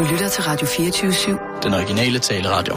Du lytter til Radio 24/7. Den originale taleradio.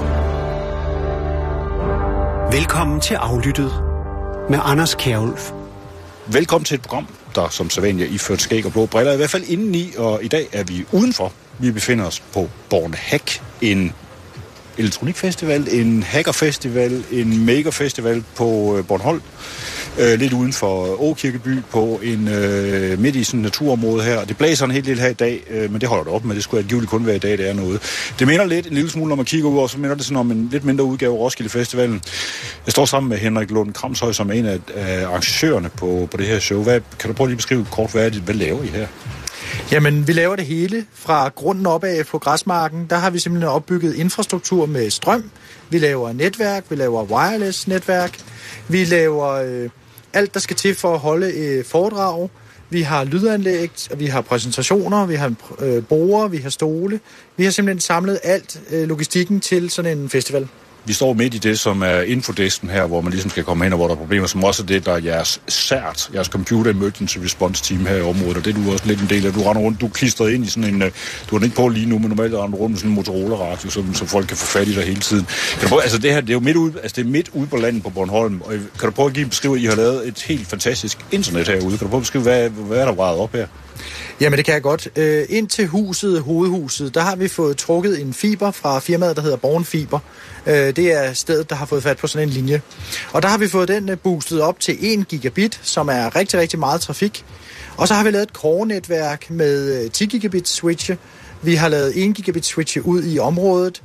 Velkommen til Aflyttet med Anders Kjærulf. Velkommen til et program, der som sædvanligt er iført skæg og blå briller, i hvert fald indeni, og i dag er vi udenfor. Vi befinder os på Bornhack, en elektronikfestival, en hackerfestival, en megafestival på Bornholm. Lidt uden for Åkirkeby på en midt i sådan et naturområde her. Det blæser en helt lille her i dag, men det holder det op med. Det skulle angiveligt kun være i dag, det er noget. Det minder lidt en lille smule, når man kigger ud, og så minder det sådan om en lidt mindre udgave af Roskilde Festivalen. Jeg står sammen med Henrik Lund Kramshøj, som er en af arrangørerne på det her show. Kan du prøve lige beskrive kort, hvad laver I her? Jamen, vi laver det hele fra grunden opad på græsmarken. Der har vi simpelthen opbygget infrastruktur med strøm. Vi laver netværk, vi laver wireless netværk. Vi laver alt, der skal til for at holde foredrag. Vi har lydanlæg, vi har præsentationer, vi har borde, vi har stole. Vi har simpelthen samlet alt logistikken til sådan en festival. Vi står midt i det, som er infodesken her, hvor man ligesom skal komme hen, og hvor der er problemer, som også er det, der er jeres computer emergency response team her i området, og det er du også lidt en del af. Du render rundt, du er klistret ind i sådan en, du har den ikke på lige nu, men normalt render rundt med sådan en Motorola-radio, så folk kan få fat i dig hele tiden. Det her, det er jo midt ude på landet på Bornholm, og kan du prøve at give en beskrive, at I har lavet et helt fantastisk internet herude. Kan du prøve at beskrive, hvad er der vrejet op her? Jamen, det kan jeg godt. Ind til hovedhuset, der har vi fået trukket en fiber fra firmaet, der hedder Bornfiber. Det er stedet, der har fået fat på sådan en linje. Og der har vi fået den boostet op til 1 gigabit, som er rigtig, rigtig meget trafik. Og så har vi lavet et core-netværk med 10 gigabit switche. Vi har lavet 1 gigabit switche ud i området.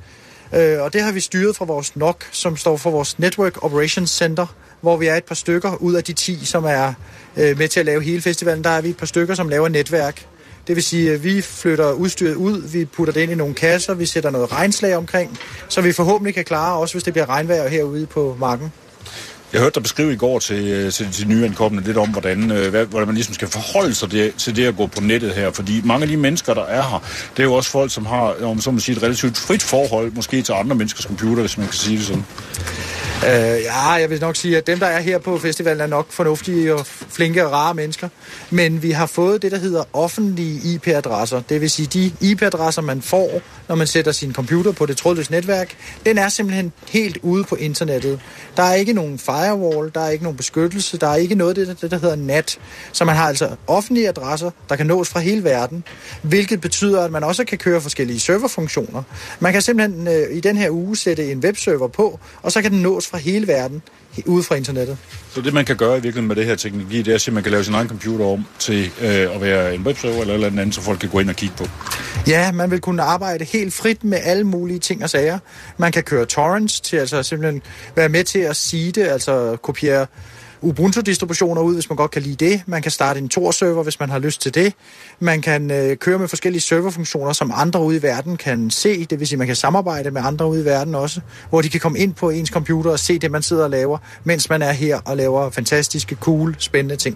Og det har vi styret fra vores NOC, som står for vores Network Operations Center, hvor vi er et par stykker ud af de 10, som er med til at lave hele festivalen. Der er vi et par stykker, som laver netværk. Det vil sige, at vi flytter udstyret ud, vi putter det ind i nogle kasser, vi sætter noget regnslag omkring, så vi forhåbentlig kan klare, også hvis det bliver regnvejr herude på marken. Jeg hørte dig beskrive i går til nyankomne lidt om, hvordan man ligesom skal forholde sig til det at gå på nettet her. Fordi mange af de mennesker, der er her, det er jo også folk, som har, om så må sige, et relativt frit forhold, måske til andre menneskers computer, hvis man kan sige det sådan. Jeg vil nok sige, at dem, der er her på festivalen, er nok fornuftige og flinke og rare mennesker. Men vi har fået det, der hedder offentlige IP-adresser. Det vil sige, de IP-adresser, man får, når man sætter sin computer på det trådløse netværk, den er simpelthen helt ude på internettet. Der er ikke nogen firewall, der er ikke nogen beskyttelse, der er ikke noget af det, der hedder NAT. Så man har altså offentlige adresser, der kan nås fra hele verden, hvilket betyder, at man også kan køre forskellige serverfunktioner. Man kan simpelthen i den her uge sætte en webserver på, og så kan den nås fra hele verden, ude fra internettet. Så det, man kan gøre i virkeligheden med det her teknologi, det er at man kan lave sin egen computer om til at være en webserver eller andet, så folk kan gå ind og kigge på. Ja, man vil kunne arbejde helt frit med alle mulige ting og sager. Man kan køre torrents til altså simpelthen være med til at seede, altså kopiere Ubuntu-distributioner ud, hvis man godt kan lide det. Man kan starte en Tor-server, hvis man har lyst til det. Man kan køre med forskellige serverfunktioner, som andre ude i verden kan se. Det vil sige, man kan samarbejde med andre ude i verden også, hvor de kan komme ind på ens computer og se det, man sidder og laver, mens man er her og laver fantastiske, cool, spændende ting.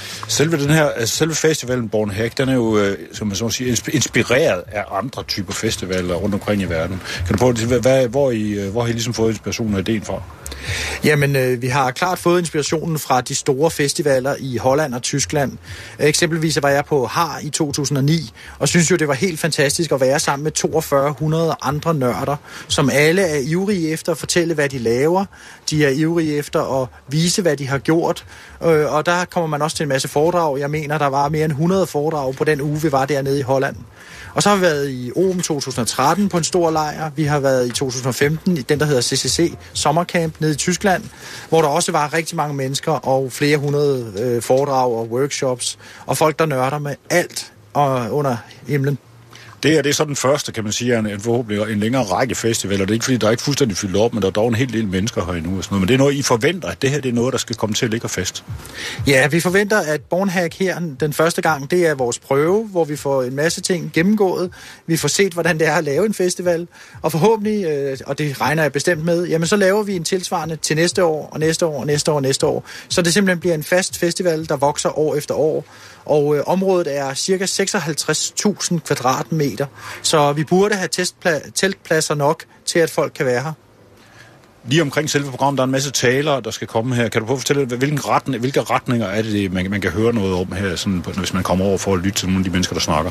Selve festivalen Bornhack, den er jo, som man så siger, inspireret af andre typer festivaler rundt omkring i verden. Kan du prøve at hvor har I ligesom fået inspirationen og ideen fra? Jamen, vi har klart fået inspirationen fra de store festivaler i Holland og Tyskland. Eksempelvis var jeg på HAR i 2009, og synes jo, det var helt fantastisk at være sammen med 4200 andre nørder, som alle er ivrige efter at fortælle, hvad de laver. De er ivrige efter at vise, hvad de har gjort, og der kommer man også til en masse foredrag. Jeg mener, der var mere end 100 foredrag på den uge, vi var dernede i Holland. Og så har vi været i OM 2013 på en stor lejr. Vi har været i 2015 i den, der hedder CCC Sommercamp nede i Tyskland, hvor der også var rigtig mange mennesker og flere hundrede foredrag og workshops, og folk, der nørder med alt under himlen. Det er så den første, kan man sige, en forhåbentlig en længere række festivaler. Det er ikke fordi, der er ikke fuldstændig fyldt op, men der er dog en hel del mennesker her endnu. Og sådan noget. Men det er noget, I forventer, at det her det er noget, der skal komme til at ligge fast. Ja, vi forventer, at Bornhack her den første gang, det er vores prøve, hvor vi får en masse ting gennemgået. Vi får set, hvordan det er at lave en festival. Og forhåbentlig, og det regner jeg bestemt med, jamen så laver vi en tilsvarende til næste år, og næste år, og næste år, og næste år. Så det simpelthen bliver en fast festival, der vokser år efter år. Og området er cirka 56.000 kvadratmeter, så vi burde have teltpladser nok til, at folk kan være her. Lige omkring selve programmet, der er en masse talere, der skal komme her. Kan du prøve at fortælle, hvilke retninger er det, man kan høre noget om her, sådan, hvis man kommer over for at lytte til nogle af de mennesker, der snakker?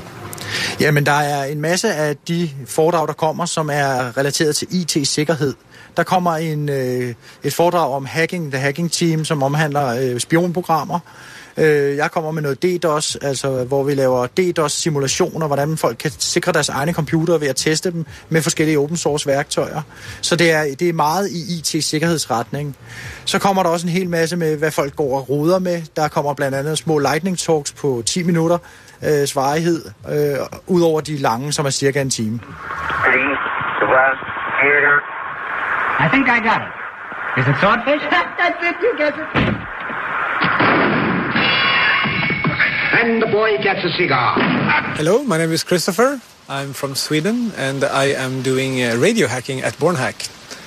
Jamen, der er en masse af de foredrag, der kommer, som er relateret til IT-sikkerhed. Der kommer et foredrag om hacking, The Hacking Team, som omhandler spionprogrammer. Jeg kommer med noget DDoS, altså hvor vi laver DDoS-simulationer, hvordan folk kan sikre deres egne computere ved at teste dem med forskellige open source værktøjer. Så det er meget i IT-sikkerhedsretning. Så kommer der også en hel masse med, hvad folk går og roder med. Der kommer blandt andet små lightning talks på 10 minutter svarighed, ud over de lange, som er cirka en time. I think I got it. Is it swordfish? That's it, you guess it. And the boy gets a cigar. Hello, my name is Christopher. I'm from Sweden and I am doing radio hacking at Bornhack.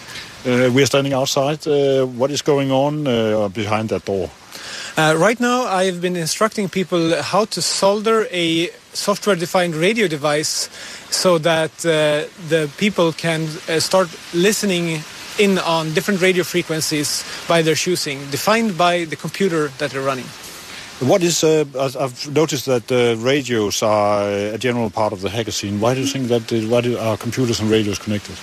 We are standing outside. What is going on behind that door? Right now I've been instructing people how to solder a software-defined radio device so that the people can start listening in on different radio frequencies by their choosing, defined by the computer that they're running. What is? I've noticed that radios are a general part of the hacker scene. Why do you think that? Why are computers and radios connected?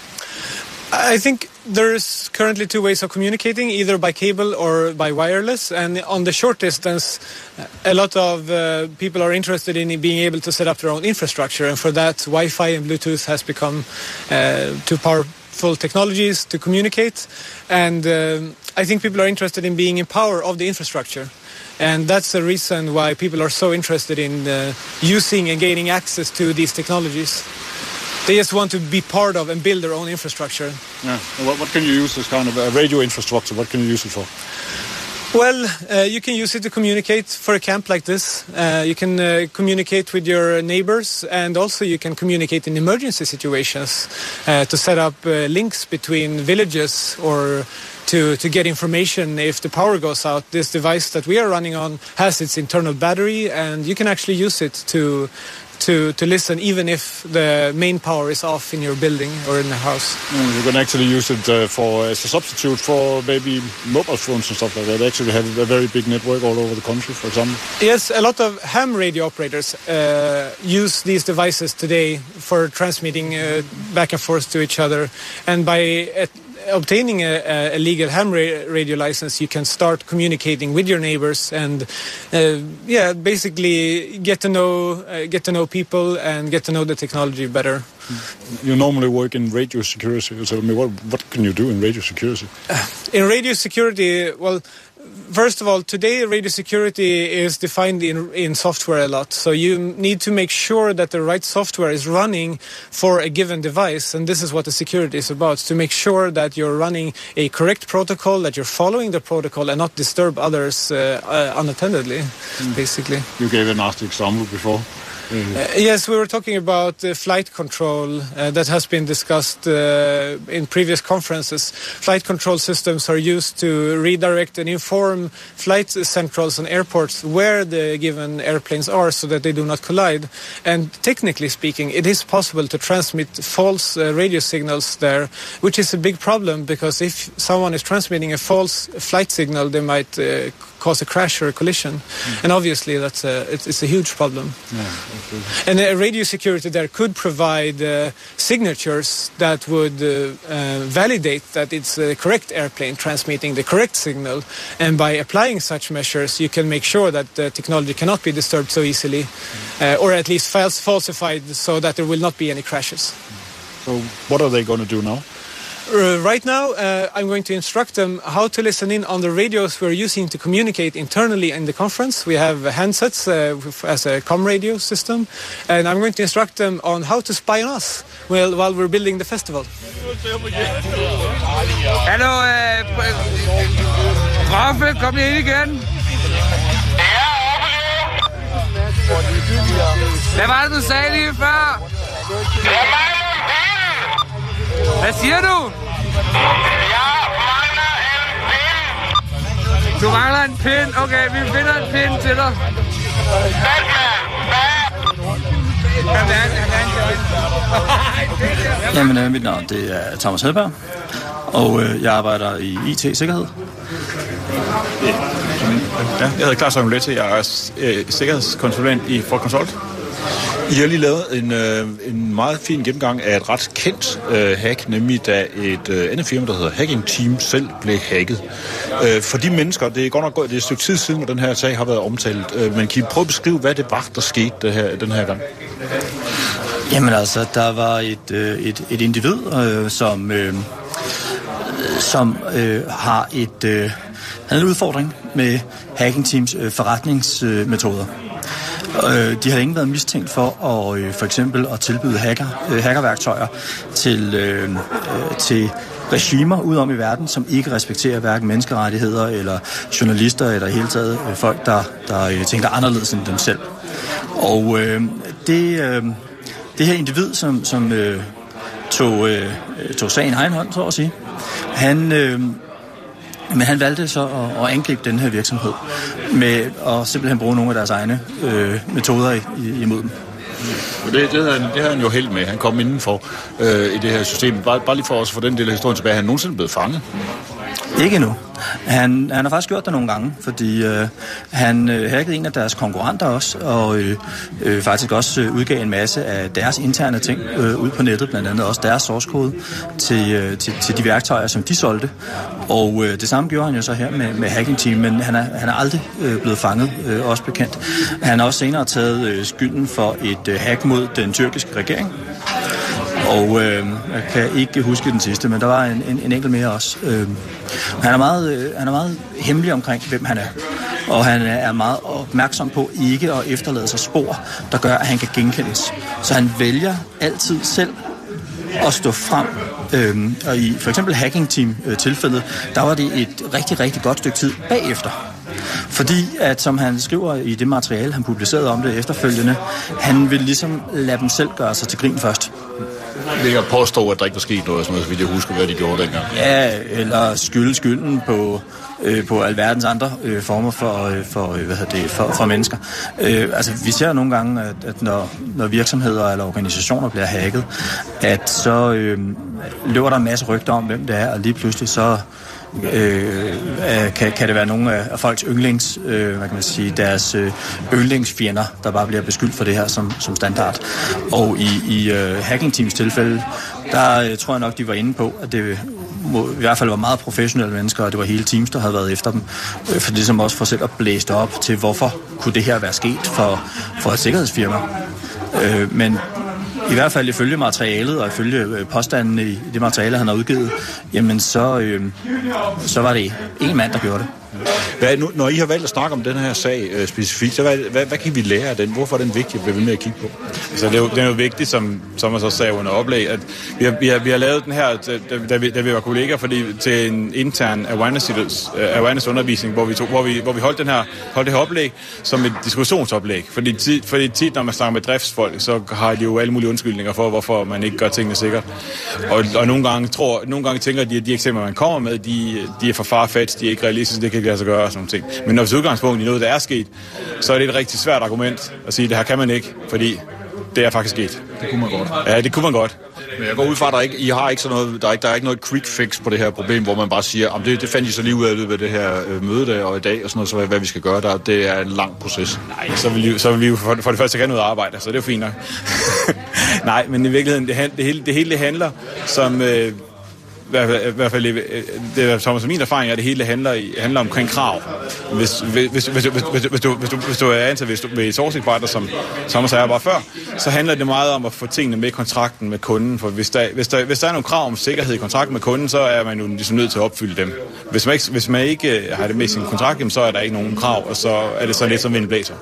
I think there's currently two ways of communicating, either by cable or by wireless. And on the short distance, a lot of people are interested in being able to set up their own infrastructure. And for that, Wi-Fi and Bluetooth has become two powerful technologies to communicate. And I think people are interested in being in power of the infrastructure. And that's the reason why people are so interested in using and gaining access to these technologies. They just want to be part of and build their own infrastructure. Yeah. What can you use this kind of radio infrastructure? What can you use it for? Well, you can use it to communicate for a camp like this. You can communicate with your neighbors, and also you can communicate in emergency situations to set up links between villages or to get information if the power goes out. This device that we are running on has its internal battery, and you can actually use it to listen even if the main power is off in your building or in the house. You can actually use it as a substitute for maybe mobile phones and stuff like that. They actually have a very big network all over the country, for example. Yes, a lot of ham radio operators use these devices today for transmitting back and forth to each other. And by obtaining a legal ham radio license, you can start communicating with your neighbors and basically get to know people and get to know the technology better. You normally work in radio security, so what can you do in radio security? In radio security, well, first of all, today radio security is defined in software a lot. So you need to make sure that the right software is running for a given device. And this is what the security is about, to make sure that you're running a correct protocol, that you're following the protocol and not disturb others unattendedly, basically. You gave a nasty example before. Yes, we were talking about flight control that has been discussed in previous conferences. Flight control systems are used to redirect and inform flight centrals and airports where the given airplanes are so that they do not collide. And technically speaking, it is possible to transmit false radio signals there, which is a big problem because if someone is transmitting a false flight signal, they might cause a crash or a collision. And obviously it's a huge problem. Yeah. And radio security there could provide signatures that would validate that it's the correct airplane transmitting the correct signal. And by applying such measures, you can make sure that the technology cannot be disturbed so easily, or at least falsified so that there will not be any crashes. So what are they going to do now? Right now, I'm going to instruct them how to listen in on the radios we're using to communicate internally in the conference. We have handsets as a comm radio system, and I'm going to instruct them on how to spy on us while we're building the festival. Hallo, Raffe, kom lige ind igen. Hvad var det, du sagde lige før? Hvad siger du? Du mangler en pind. Okay, vi finder en pind til dig. Jamen, mit navn det er Thomas Hedberg, og jeg arbejder i IT-sikkerhed. Ja, jeg hedder Claus Amuletti. Jeg er sikkerhedskonsulent i Ford Consult. I har lige lavet en meget fin gennemgang af et ret kendt hack, nemlig da et andet firma, der hedder Hacking Team, selv blev hacket. For de mennesker, det er godt nok det er et stykke tid siden, at den her sag har været omtalt, men kan I prøve at beskrive, hvad det var, der skete den her gang? Jamen altså, der var et individ, som har en udfordring med Hacking Teams forretningsmetoder. De har ikke været mistænkt for at for eksempel at tilbyde hackerværktøjer til regimer udom i verden, som ikke respekterer hverken menneskerettigheder eller journalister eller i hele taget folk, der tænker anderledes end dem selv. Og det her individ, som tog sagen i egen hånd, så at sige, men han valgte så at angribe den her virksomhed med at simpelthen bruge nogle af deres egne metoder imod dem. Det har han jo held med. Han kom indenfor i det her system. Bare lige for os for den del af historien tilbage. Er han nogensinde blevet fanget? Ikke endnu. Han har faktisk gjort det nogle gange, fordi han hackede en af deres konkurrenter også, og faktisk også udgav en masse af deres interne ting ud på nettet, blandt andet også deres source code til de værktøjer, som de solgte. Og det samme gjorde han jo så her med Hacking Team, men han er aldrig blevet fanget, også bekendt. Han har også senere taget skylden for et hack mod den tyrkiske regering. Og jeg kan ikke huske den sidste, men der var en enkelt mere også. Han er meget hemmelig omkring, hvem han er. Og han er meget opmærksom på ikke at efterlade sig spor, der gør, at han kan genkendes. Så han vælger altid selv at stå frem. Og i for eksempel Hacking Team-tilfældet, der var det et rigtig, rigtig godt stykke tid bagefter. Fordi, at som han skriver i det materiale, han publicerede om det efterfølgende, han vil ligesom lade dem selv gøre sig til grin først. Det kan påstå, at der ikke var sket noget, så vidt jeg husker, hvad de gjorde dengang. Ja, eller skylden på alverdens andre former for mennesker. Altså, vi ser nogle gange, at når virksomheder eller organisationer bliver hacket, at så løber der en masse rygter om, hvem det er, og lige pludselig så kan det være nogle af folks yndlings, deres yndlingsfjender, der bare bliver beskyldt for det her som standard. Og i Hacking Teams tilfælde, der tror jeg nok, de var inde på, at det i hvert fald var meget professionelle mennesker, og det var hele teams, der havde været efter dem, for det som også for selv at blæse op til, hvorfor kunne det her være sket for et sikkerhedsfirma. Men i hvert fald ifølge materialet og ifølge påstandene i det materiale, han har udgivet, jamen så var det en mand, der gjorde det. Når I har valgt at snakke om den her sag specifikt, så hvad kan vi lære af den? Hvorfor er den vigtig at blive ved med at kigge på? Altså, det er jo vigtigt, som man så sagde under oplæg, at vi har lavet den her, da vi var kolleger, til en intern awareness-undervisning, hvor vi holdt det her oplæg som et diskussionsoplæg. Fordi tit, når man snakker med driftsfolk, så har de jo alle mulige undskyldninger for, hvorfor man ikke gør tingene sikkert. Og nogle gange tænker de, at de eksempler, man kommer med, de er for farfetched, de er ikke realistiske, det kan ikke lade sig gøre og sådan ting. Men når vi udgangspunkt i noget, der er sket, så er det et rigtig svært argument at sige, at det her kan man ikke, fordi det er faktisk sket. Det kunne man godt. Ja, det kunne man godt. Men jeg går ud fra, at I har ikke sådan noget, der er ikke noget quick fix på det her problem, hvor man bare siger, at det fandt I så lige ud af det ved det her møde der og i dag, og sådan noget, så hvad vi skal gøre der. Det er en lang proces. Nej, så vil vi jo for det første gerne noget arbejde, så det er jo fint nok. Nej, men i virkeligheden, det hele handler som... I hvert fald det som min erfaring er, at det hele handler omkring krav. Hvis du er ansat ved et sourcing-partner, som Thomas sagde bare før, så handler det meget om at få tingene med i kontrakten med kunden. For hvis der er nogle krav om sikkerhed i kontrakten med kunden, så er man jo ligesom nødt til at opfylde dem. Hvis man ikke har det med i sin kontrakt, så er der ikke nogen krav, og så er det så lidt som vinden blæser.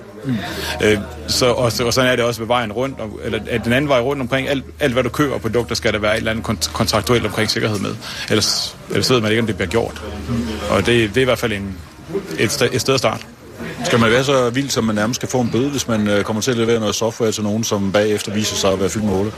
Og sådan er det også ved vejen rundt, eller den anden vej rundt omkring alt hvad du køber af produkter, skal der være et eller andet kontraktuelt omkring sikkerhed med. Ellers ved man ikke, om det bliver gjort. Og det er i hvert fald et sted at starte. Skal man være så vild, som man nærmest skal få en bøde, hvis man kommer til at levere noget software til nogen, som bagefter viser sig at være fyldt med huller?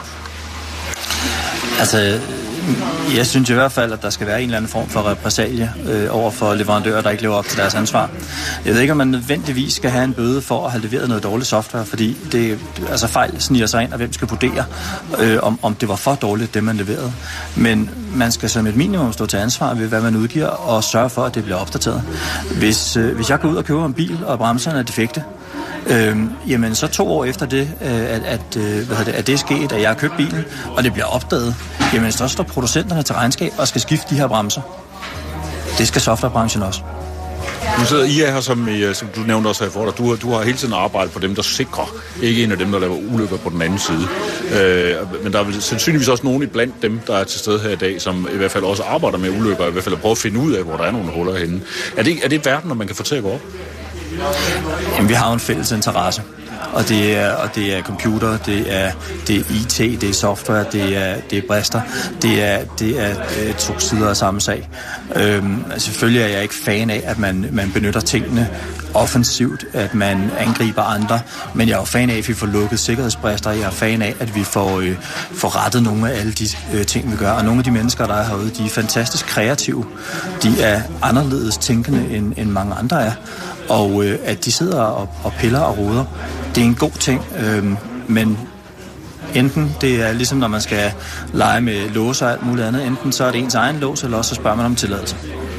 Altså, jeg synes i hvert fald, at der skal være en eller anden form for repressalie over for leverandører, der ikke lever op til deres ansvar. Jeg ved ikke, om man nødvendigvis skal have en bøde for at have leveret noget dårligt software, fordi fejl sniger sig ind, og hvem skal vurdere, om det var for dårligt, det man leverede. Men man skal som et minimum stå til ansvar ved, hvad man udgiver, og sørge for, at det bliver opdateret. Hvis jeg går ud og køber en bil, og bremserne er defekte, Jamen så 2 år efter det, at det er sket, at jeg har købt bilen, og det bliver opdaget, jamen så står producenterne til regnskab og skal skifte de her bremser. Det skal softwarebranchen også. Nu sidder IA her, som du nævnte også her for dig. Du har hele tiden arbejdet på dem, der sikrer, ikke en af dem, der laver ulykker på den anden side. Men der er vel sandsynligvis også nogen iblandt dem, der er til stede her i dag, som i hvert fald også arbejder med ulykker, i hvert fald at prøve at finde ud af, hvor der er nogle huller henne. Er det verden, når man kan få til at gå op? Jamen, vi har jo en fælles interesse. Og det er computer, det er IT, det er software, det er brister, det er 2 sider af samme sag. Selvfølgelig er jeg ikke fan af, at man benytter tingene offensivt, at man angriber andre, men jeg er jo fan af, at vi får lukket sikkerhedsbrister. Jeg er fan af, at vi får rettet nogle af alle de ting, vi gør. Og nogle af de mennesker, der er herude, de er fantastisk kreative. De er anderledes tænkende, end mange andre er. Og at de sidder og piller og roder, det er en god ting, men enten det er ligesom når man skal lege med låser og alt muligt andet, enten så er det ens egen lås, eller også så spørger man om tilladelse.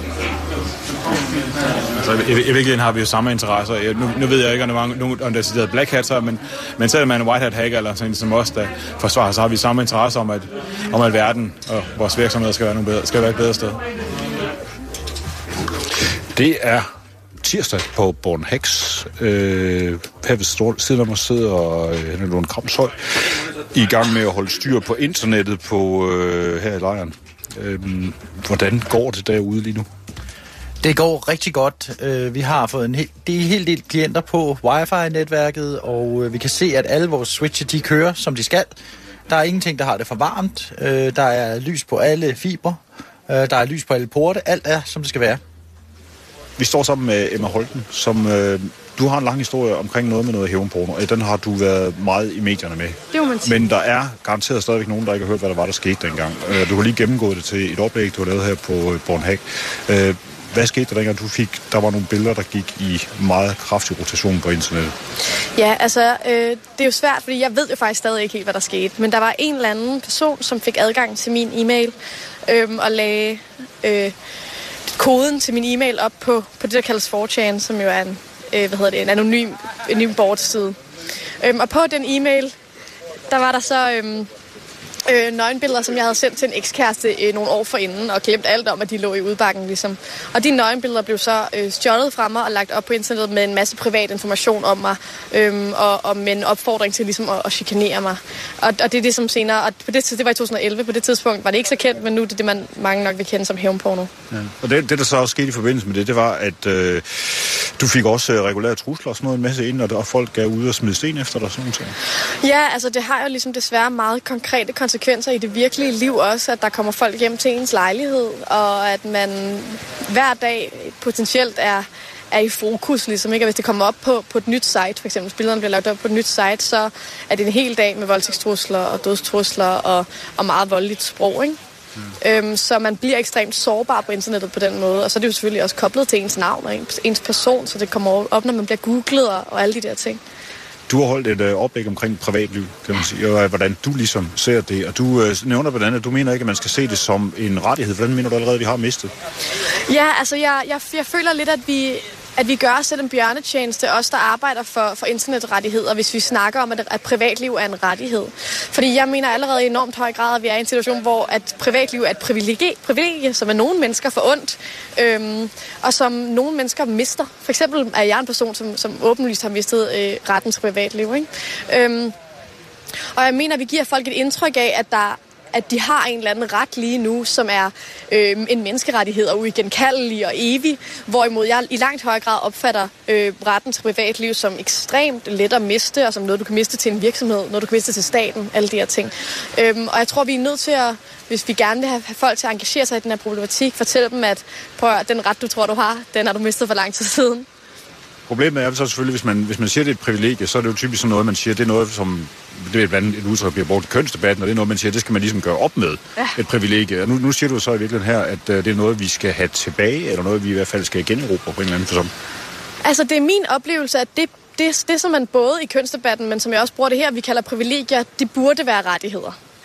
Altså, i virkeligheden har vi jo samme interesser. Nu ved jeg ikke, om der er decideret black hatser, men selvom man er white hat hacker eller sådan som os, der forsvarer, så har vi samme interesse om at verden og vores virksomheder skal være et bedre sted. Det er tirsdag på Born Hacks. Pavel Stedhammer sidder og Lone Kramshøj i gang med at holde styr på internettet på her i lejren. Hvordan går det derude lige nu? Det går rigtig godt. Vi har fået en hel del klienter på Wi-Fi-netværket, og vi kan se, at alle vores switcher, de kører, som de skal. Der er ingenting, der har det for varmt. Der er lys på alle fibre. Der er lys på alle porte. Alt er, som det skal være. Vi står sammen med Emma Holten, som du har en lang historie omkring noget hævnporno. Den har du været meget i medierne med. Det må man sige. Men der er garanteret stadigvæk nogen, der ikke har hørt, hvad der var, der skete dengang. Du har lige gennemgået det til et oplæg, du har lavet her på Born Hack. Hvad skete der dengang, der var nogle billeder, der gik i meget kraftig rotation på internettet? Ja, altså, det er jo svært, fordi jeg ved jo faktisk stadig ikke helt, hvad der skete. Men der var en eller anden person, som fik adgang til min e-mail og lagde koden til min e-mail op på det, der kaldes 4chan, som jo er en anonym bordside. Og på den e-mail, der var der så nøgenbilleder, som jeg havde sendt til en ekskæreste nogle år forinden, og glemt alt om, at de lå i udbakken, ligesom. Og de nøgenbilleder blev så stjålet fra mig og lagt op på internettet med en masse privat information om mig, og med en opfordring til ligesom at chikanere mig. Og det er det, som senere, og det var i 2011, på det tidspunkt var det ikke så kendt, men nu er det man mange nok vil kende som hævnporno. Ja. Og det, der så også skete i forbindelse med det var, at du fik også regulære trusler og sådan noget en masse ind, og folk gav ud og smide sten efter dig, sådan noget. Ja, altså det har jo ligesom desværre meget konkrete konsekvenser i det virkelige liv også, at der kommer folk hjem til ens lejlighed, og at man hver dag potentielt er i fokus, ligesom ikke? Og hvis det kommer op på et nyt site, for eksempel billederne bliver lagt op på et nyt site, så er det en hel dag med voldtægtstrusler og dødstrusler og meget voldeligt sprog, ikke? Så man bliver ekstremt sårbar på internettet på den måde, og så er det jo selvfølgelig også koblet til ens navn og ens person, så det kommer op, når man bliver googlet og alle de der ting. Du har holdt et oplæg omkring privatliv, kan man sige, og hvordan du ligesom ser det, og du nævner blandt andet, at du mener ikke, at man skal se det som en rettighed. Hvordan mener du allerede, vi har mistet? Ja, altså jeg føler lidt, at vi gør os selv en bjørnetjeneste, os der arbejder for internetrettigheder, hvis vi snakker om, at privatliv er en rettighed. Fordi jeg mener allerede i enormt høj grad, at vi er i en situation, hvor at privatliv er et privilegie, som er nogle mennesker for ondt, og som nogle mennesker mister. For eksempel er jeg en person, som åbenlyst har mistet retten til privatliv, ikke? Og jeg mener, at vi giver folk et indtryk af, at de har en eller anden ret lige nu, som er en menneskerettighed og uigenkaldelig og evig, hvorimod jeg i langt højere grad opfatter retten til privatliv som ekstremt let at miste, og som noget, du kan miste til en virksomhed, noget, du kan miste til staten, alle de her ting. Og jeg tror, vi er nødt til at, hvis vi gerne vil have folk til at engagere sig i den her problematik, fortælle dem, at den ret, du tror, du har, den har du mistet for lang tid siden. Problemet er så selvfølgelig, hvis man siger, det er et privilegie, så er det jo typisk sådan noget, man siger, det er noget, som det er blandt andet et udtryk, der bliver brugt i kønsdebatten, og det er noget, man siger, det skal man ligesom gøre op med, et privilegie. Og nu siger du så i virkeligheden her, at det er noget, vi skal have tilbage, eller noget, vi i hvert fald skal generobre på en eller anden fasong. Altså, det er min oplevelse, at det som man både i kønsdebatten, men som jeg også bruger det her, vi kalder privilegier, det burde være rettigheder.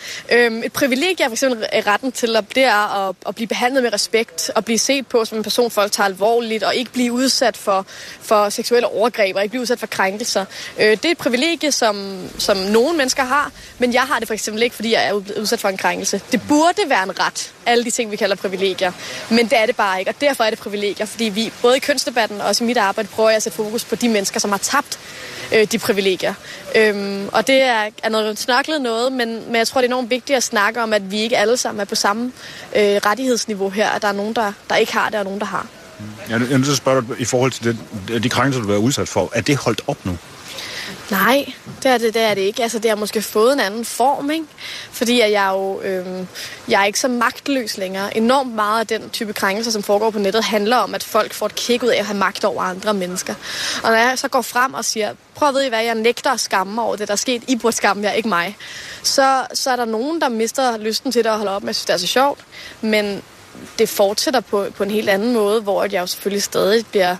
Et privilegie er for eksempel retten til at blive behandlet med respekt, og blive set på som en person, folk tager alvorligt, og ikke blive udsat for seksuelle overgreb, og ikke blive udsat for krænkelser. Det er et privilegie, som nogle mennesker har, men jeg har det for eksempel ikke, fordi jeg er udsat for en krænkelse. Det burde være en ret, alle de ting, vi kalder privilegier, men det er det bare ikke, og derfor er det privilegier, fordi vi både i kønsdebatten og også i mit arbejde prøver jeg at sætte fokus på de mennesker, som har tabt de privilegier. Og det er noget snørklet noget, men jeg tror, det er enormt vigtigt at snakke om, at vi ikke alle sammen er på samme rettighedsniveau her, at der er nogen, der ikke har det, og nogen, der har. Jeg er nødt til at spørge dig i forhold til de krænkelser, du har været udsat for. Er det holdt op nu? Nej, det er det ikke. Altså, det har måske fået en anden form, ikke? Fordi at jeg er ikke så magtløs længere. Enormt meget af den type krænkelser, som foregår på nettet, handler om, at folk får et kick ud af at have magt over andre mennesker. Og når jeg så går frem og siger, prøv at vide, hvad jeg nægter at skamme over det, der er sket, I burde skamme jer, ikke mig, så er der nogen, der mister lysten til det og holder op med at synes, det er så sjovt. Men det fortsætter på en helt anden måde, hvor jeg jo selvfølgelig stadig bliver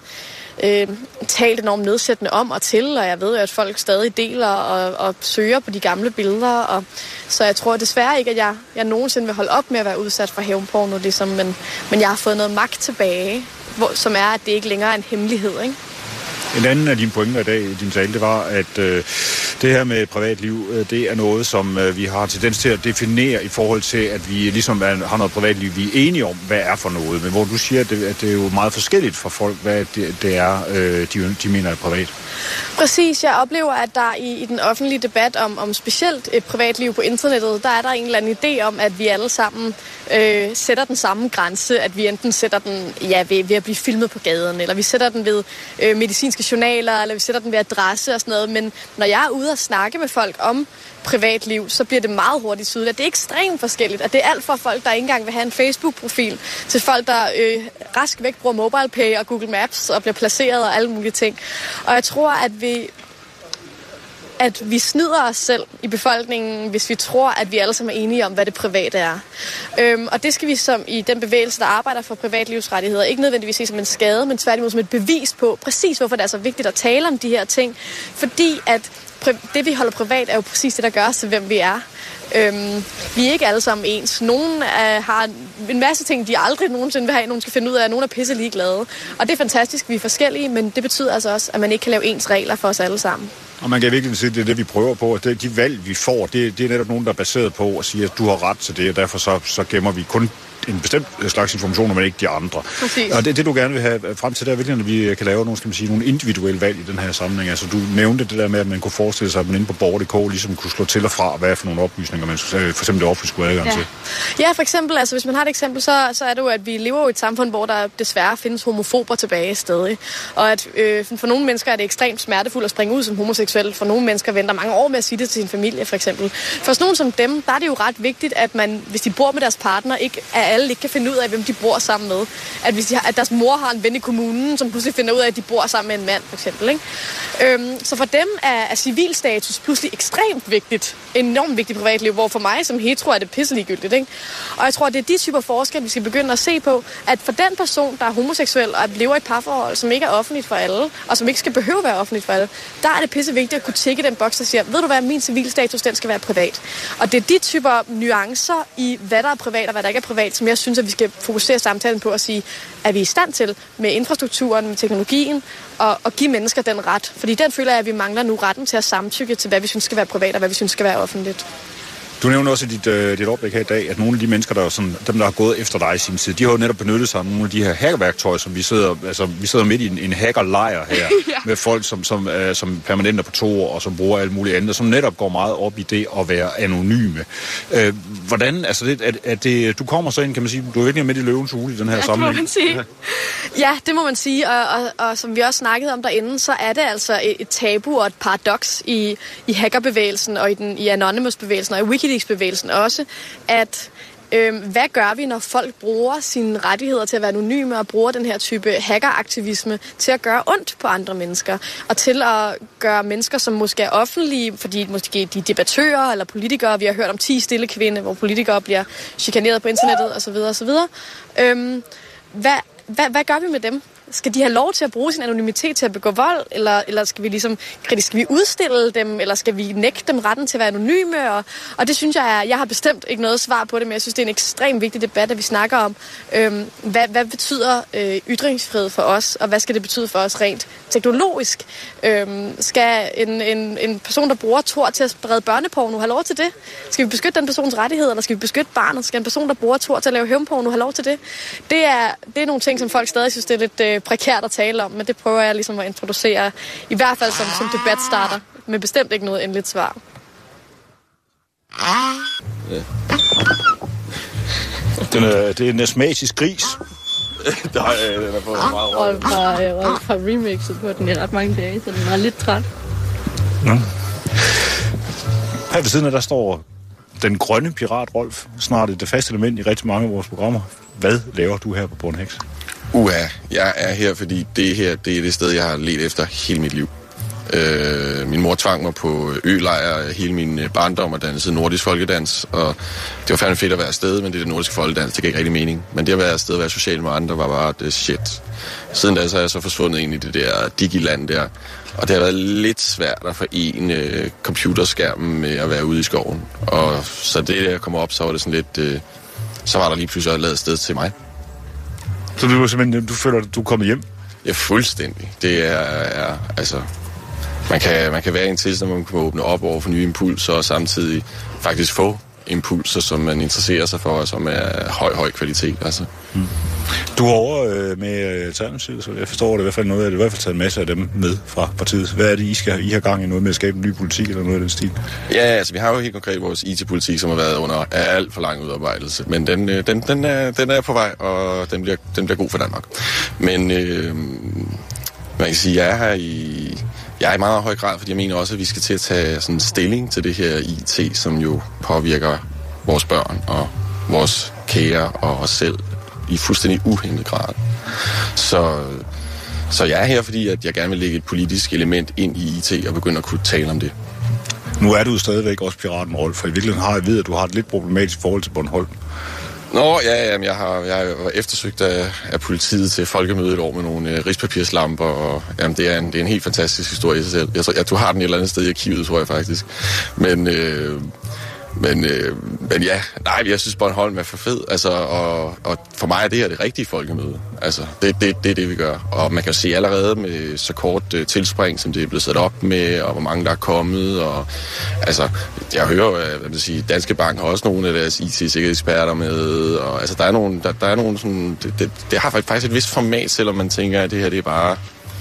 talt enormt nedsættende om og til, og jeg ved jo, at folk stadig deler og søger på de gamle billeder, og så jeg tror desværre ikke, at jeg nogensinde vil holde op med at være udsat for hævnporno, ligesom, men jeg har fået noget magt tilbage, som er, at det ikke længere er en hemmelighed, ikke? En anden af dine pointer i dag i din tale, det var, at det her med privatliv, det er noget, som vi har tendens til at definere i forhold til, at vi ligesom har noget privatliv, vi er enige om, hvad er for noget. Men hvor du siger, at det er jo meget forskelligt for folk, hvad det er, de mener er privat. Præcis. Jeg oplever, at der i den offentlige debat om specielt et privatliv på internettet, der er der en eller anden idé om, at vi alle sammen sætter den samme grænse, at vi enten sætter den ved at blive filmet på gaden, eller vi sætter den ved medicinske journaler, eller vi sætter den ved adresse og sådan noget. Men når jeg er ude og snakke med folk om privatliv, så bliver det meget hurtigt tydeligt, at det er ekstremt forskelligt, at det er alt fra folk, der ikke engang vil have en Facebook-profil, til folk, der rask væk bruger MobilePay og Google Maps og bliver placeret og alle mulige ting. Og jeg tror, at vi snyder os selv i befolkningen, hvis vi tror, at vi alle sammen er enige om, hvad det private er. Og det skal vi som i den bevægelse, der arbejder for privatlivsrettigheder, ikke nødvendigvis se som en skade, men tværtimod som et bevis på præcis, hvorfor det er så vigtigt at tale om de her ting. Fordi at det, vi holder privat, er jo præcis det, der gør os til, hvem vi er. Vi er ikke alle sammen ens. Nogen har en masse ting, de aldrig nogensinde vil have. Nogen skal finde ud af, at nogen er pisse ligeglade. Og det er fantastisk, vi er forskellige, men det betyder altså også, at man ikke kan lave ens regler for os alle sammen. Og man kan virkelig sige, at det er det, vi prøver på. At de valg, vi får, det er netop nogen, der er baseret på at sige, at du har ret til det, og derfor så gemmer vi kun en bestemt slags informationer, men ikke de andre. Præcis. Og det du gerne vil have frem til, der er virkelig, at vi kan lave nogle individuelle valg i den her sammenhæng. Altså, du nævnte det der med, at man kunne forestille sig, at man inde på borger.dk ligesom kunne slå til og fra, hvad er for nogle oplysninger, man for eksempel det offentlige skulle have adgang til. Ja, for eksempel, altså hvis man har et eksempel, så er det jo, at vi lever i et samfund, hvor der desværre findes homofober tilbage stadig. Og at for nogle mennesker er det ekstremt smertefuldt at springe ud som homoseksuel. For nogle mennesker venter mange år med at sige det til sin familie, for eksempel. For sådan nogen som dem, der er det jo ret vigtigt, at man, hvis de bor med deres partner, alle ikke kan finde ud af, hvem de bor sammen med. At deres mor har en ven i kommunen, som pludselig finder ud af, at de bor sammen med en mand, for eksempel. Ikke? Så for dem er civilstatus pludselig ekstremt vigtigt. Enormt vigtigt privatliv, hvor for mig som hetero er det pisseligegyldigt. Ikke? Og jeg tror, det er de typer forskelle, vi skal begynde at se på, at for den person, der er homoseksuel og lever i et parforhold, som ikke er offentligt for alle, og som ikke skal behøve at være offentligt for alle, der er det pissevigtigt at kunne tikke den boks, der siger, ved du hvad, min civilstatus, den skal være privat. Og det er de typer nuancer i, hvad der er privat og hvad der ikke er privat, som jeg synes, at vi skal fokusere samtalen på at sige, er vi i stand til med infrastrukturen, med teknologien, og give mennesker den ret. Fordi den føler jeg, at vi mangler nu retten til at samtykke til, hvad vi synes skal være privat og hvad vi synes skal være offentligt. Du nævner også i dit oplæg her i dag, at nogle af de mennesker, dem der har gået efter dig i sin tid, de har jo netop benyttet sig af nogle af de her hackerværktøjer, som vi sidder midt i en hackerlejr her, ja. Med folk, som permanent er på 2 år, og som bruger alt muligt andet, som netop går meget op i det at være anonyme. Hvordan, altså du kommer så ind, kan man sige, du er virkelig med i løvens hule i den her sammenhæng. Det må man sige. Ja, det må man sige, og som vi også snakkede om derinde, så er det altså et tabu og et paradoks i hackerbevægelsen og i Anonymous-bevægelsen og i WikiLeaks-bevægelsen også, at hvad gør vi, når folk bruger sine rettigheder til at være anonyme og bruger den her type hackeraktivisme til at gøre ondt på andre mennesker, og til at gøre mennesker, som måske er offentlige, fordi måske de er debattører eller politikere, vi har hørt om 10 stille kvinde, hvor politikere bliver chikaneret på internettet osv. osv. Hvad gør vi med dem? Skal de have lov til at bruge sin anonymitet til at begå vold, eller skal vi ligesom skal vi udstille dem, eller skal vi nægte dem retten til at være anonyme? Og det synes jeg har bestemt ikke noget svar på det, men jeg synes, det er en ekstremt vigtig debat, at vi snakker om, hvad betyder ytringsfrihed for os, og hvad skal det betyde for os rent teknologisk? Skal en person, der bruger Tor til at sprede børneporno, have lov til det? Skal vi beskytte den persons rettigheder, eller skal vi beskytte barnet? Skal en person, der bruger Tor til at lave hævnporno, have lov til det? Det er nogle ting, som folk stadig synes, det er lidt prekært at tale om, men det prøver jeg ligesom at introducere, i hvert fald som debat starter, men bestemt ikke noget endeligt svar. Det er en asmatisk gris. Den er fået meget Rolf har remixet på den i ret mange dage, så den er lidt træt. Her ved siden af, der står den grønne pirat, Rolf. Snart det faste element i rigtig mange af vores programmer. Hvad laver du her på Bornheks? Jeg er her, fordi det her, det er det sted, jeg har ledt efter hele mit liv. Min mor tvang mig på ølejr hele min barndom og dansede nordisk folkedans, og det var fandme fedt at være afsted, men det nordiske folkedans, det gav ikke rigtig mening. Men det at være afsted og være social med andre var bare det shit. Siden da så er jeg så forsvundet ind i det der digiland der, og det har været lidt svært at forene computerskærmen med at være ude i skoven. Og så det, der kom op, så var det sådan lidt, så var der lige pludselig lavet sted til mig. Så du simpelthen, du føler, at du er kommet hjem? Ja, fuldstændig. Det er altså... Man kan være i en tilstand, hvor man kan åbne op over for nye impulser, og samtidig faktisk få impulser, som man interesserer sig for, og som er høj kvalitet. Altså. Du er over med Alternativet, så jeg forstår det i hvert fald noget af det. I hvert fald taget en masse af dem med fra partiet. Hvad er det, I har gang i noget med at skabe en ny politik eller noget af den stil? Ja, altså vi har jo helt konkret vores IT-politik, som har været under alt for lang udarbejdelse. Men den er på vej, og den bliver god for Danmark. Men man kan sige, jeg er her jeg er i meget høj grad, fordi jeg mener også, at vi skal til at tage sådan stilling til det her IT, som jo påvirker vores børn og vores kære og os selv i fuldstændig uhæmmet grad. Så jeg er her, fordi at jeg gerne vil lægge et politisk element ind i IT og begynde at kunne tale om det. Nu er du jo stadigvæk også piraten, Rolf, for i virkeligheden har jeg ved, at du har et lidt problematisk forhold til Bornholm. Nå, ja, jeg har eftersøgt af politiet til folkemødet et år med nogle rispapirslampper, og jamen, det er en helt fantastisk historie i sig selv. Jeg tror, du har den et eller andet sted i arkivet, tror jeg faktisk. Men ja, nej, jeg synes Bornholm er for fed, altså, og for mig er det her det rigtige folkemøde. Altså, det er det, vi gør. Og man kan se allerede med så kort tilspring, som det er blevet sat op med, og hvor mange der er kommet, og altså, jeg hører, hvad vil sige, Danske Bank har også nogle af deres IT-sikkerhedseksperter med, og altså, der er nogle sådan, det har faktisk et vist format, selvom man tænker, at det her, det er bare,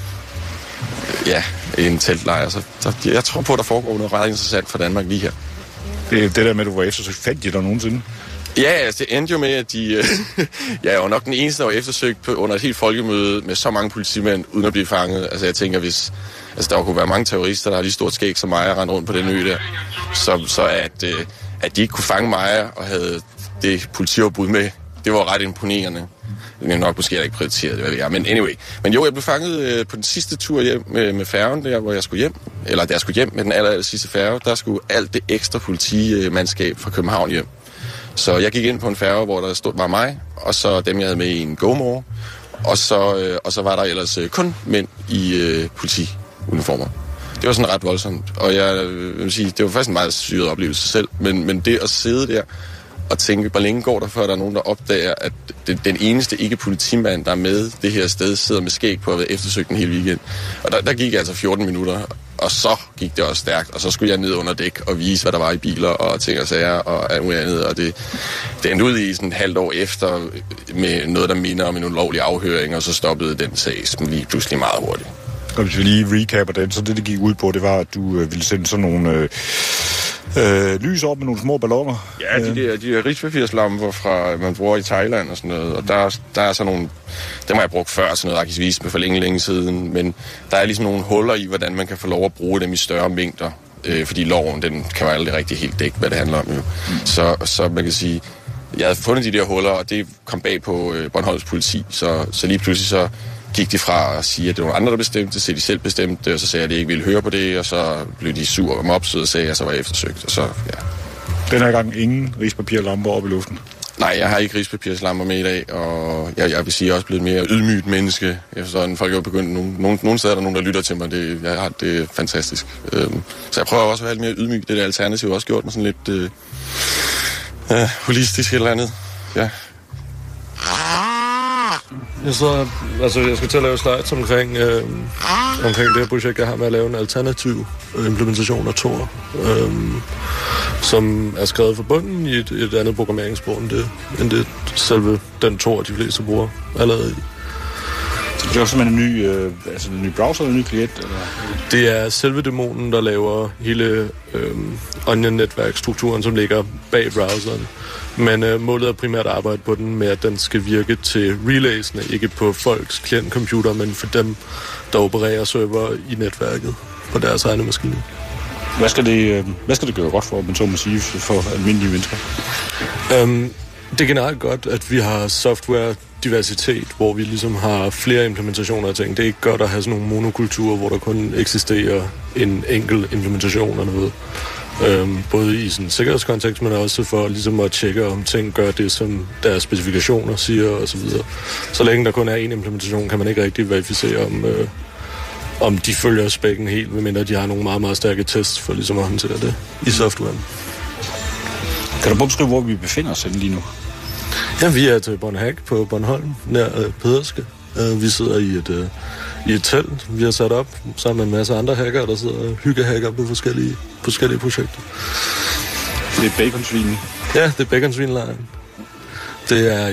ja, en teltlejr. Så jeg tror på, at der foregår noget ret interessant for Danmark lige her. Det der med, at du var eftersøgt, fandt de der nogensinde? Ja, altså det endte jo med, at jeg var nok den eneste, der var eftersøgt under et helt folkemøde med så mange politimænd, uden at blive fanget. Altså jeg tænker, hvis der kunne være mange terrorister, der har lige stort skæg som mig, og rende rundt på den ø der, så at de ikke kunne fange mig og havde det politiopbud med, det var ret imponerende. Det er nok måske ikke prioriteret, hvad vi er. Men anyway. Men jo, jeg blev fanget på den sidste tur hjem med færgen, der hvor jeg skulle hjem. Eller da jeg skulle hjem med den aller sidste færge, der skulle alt det ekstra politimandskab fra København hjem. Så jeg gik ind på en færge, hvor der var mig, og så dem, jeg havde med i en GoMore. Og så var der ellers kun mænd i politiuniformer. Det var sådan ret voldsomt. Og jeg vil sige, det var faktisk en meget syret oplevelse selv. Men det at sidde der og tænke, hvor længe går der, før der er nogen, der opdager, at den eneste ikke-politimand, der er med det her sted, sidder med skæg på at være eftersøgt en hel weekend. Og der gik altså 14 minutter, og så gik det også stærkt, og så skulle jeg ned under dæk og vise, hvad der var i biler og ting og sager og alt muligt andet. Og det endte ud i sådan et halvt år efter med noget, der minder om en ulovlig afhøring, og så stoppede den sag lige pludselig meget hurtigt. Og hvis vi lige recapper den, så det gik ud på, det var, at du ville sende sådan nogle lys op med nogle små balloner. Ja, de der rispapirslampper fra man bruger i Thailand og sådan noget. Og der er sådan nogle, dem har jeg brugt før, sådan noget arkivist for længe siden, men der er ligesom nogle huller i, hvordan man kan få lov at bruge dem i større mængder, fordi loven, den kan jo aldrig rigtig helt dække, hvad det handler om jo. Så man kan sige, jeg havde fundet de der huller, og det kom bag på Bornholms politi, så lige pludselig så gik de fra at sige, at det var nogle andre, der bestemte, så de selv bestemte, og så sagde jeg, at de ikke ville høre på det, og så blev de sur og mopsede og sagde, at jeg så var eftersøgt, og så, ja. Den her gang ingen rispapirlamper op i luften? Nej, jeg har ikke rispapirslapper med i dag, og jeg vil sige, at jeg er også blevet mere ydmygt menneske. Sådan, folk er begyndt, nogle steder er der nogen, der lytter til mig. Det er fantastisk. Så jeg prøver også at være lidt mere ydmyg. Det der alternativ også gjort mig sådan lidt holistisk eller andet. Ja. Jeg skal til at lave slides omkring det her projekt, jeg har med at lave en alternativ implementation af Tor, som er skrevet fra bunden i et andet programmeringssprog end det selve den Tor, de fleste bruger allerede i. Så det er også en ny browser eller en ny klient? Eller? Det er selve dæmonen, der laver hele Onion-netværkstrukturen, som ligger bag browseren. Men målet er primært at arbejde på den med, at den skal virke til relaysene, ikke på folks klientcomputer, men for dem, der opererer server i netværket på deres egne maskiner. Hvad skal det gøre godt for, men så må sige, for almindelige mennesker? Det er generelt godt, at vi har software-diversitet, hvor vi ligesom har flere implementationer af ting. Det er ikke godt at have sådan nogle monokulturer, hvor der kun eksisterer en enkelt implementation af noget. Både i sådan en sikkerhedskontekst, men også for ligesom at tjekke, om ting gør det, som deres specifikationer siger osv. Så længe der kun er en implementation, kan man ikke rigtig verificere, om de følger spækken helt, medmindre de har nogle meget, meget stærke tests for ligesom at håndtere det i softwaren. Kan du beskrive, hvor vi befinder os lige nu? Ja, vi er til Bornhack på Bornholm, nær Pederske. Vi sidder i et telt, vi har sat op sammen med en masse andre hacker, der sidder hyggehacker på forskellige projekter. Det er baconsvinen? Ja, det er baconsvinlejren. Det er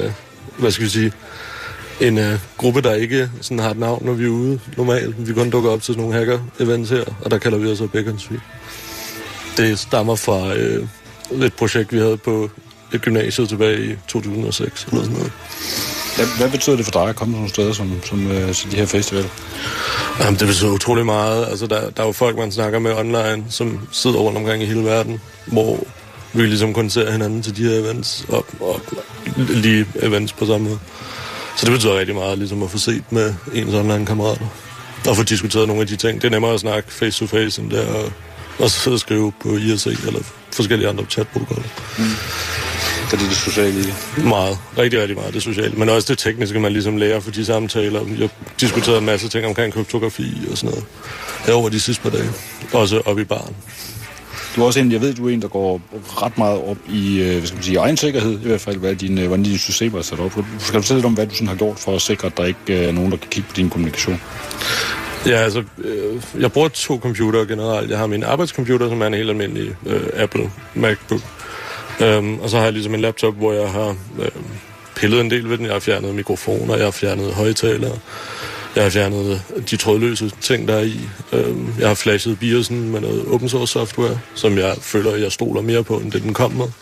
en gruppe, der ikke sådan har et navn, når vi er ude normalt. Vi kun dukker op til sådan nogle hacker-events her, og der kalder vi os baconsvin. Det stammer fra et projekt, vi havde på et gymnasie tilbage i 2006 eller sådan noget. Hvad betyder det for dig at komme nogle steder som de her festivaler? Jamen, det betyder utrolig meget. Altså, der er jo folk, man snakker med online, som sidder rundt omkring i hele verden, hvor vi ligesom kun ser hinanden til de her events, og lige events på samme måde. Så det betyder rigtig meget ligesom at få set med ens online-kammerater, og få diskuteret nogle af de ting. Det er nemmere at snakke face-to-face, end det er at sidde og skrive på IRC eller forskellige andre chatprotokoller. Det er det sociale i det? Meget. Rigtig, rigtig meget det sociale. Men også det tekniske, man ligesom lærer for de samtaler. Jeg diskuterede en masse ting omkring kryptografi og sådan noget herover de sidste par dage. Også op i baren. Du er også jeg ved, du er en, der går ret meget op i, egen sikkerhed, i hvert fald, hvordan dine systemer er sat op. Skal du fortælle lidt om, hvad du sådan har gjort for at sikre, at der ikke er nogen, der kan kigge på din kommunikation? Ja, altså, jeg bruger 2 computere generelt. Jeg har min arbejdscomputer, som er en helt almindelig Apple MacBook. Og så har jeg ligesom en laptop, hvor jeg har pillet en del ved den. Jeg har fjernet mikrofoner, jeg har fjernet højtalere, jeg har fjernet de trådløse ting, der er i. Jeg har flashet BIOS'en med noget open source software, som jeg føler, jeg stoler mere på, end det den kom med.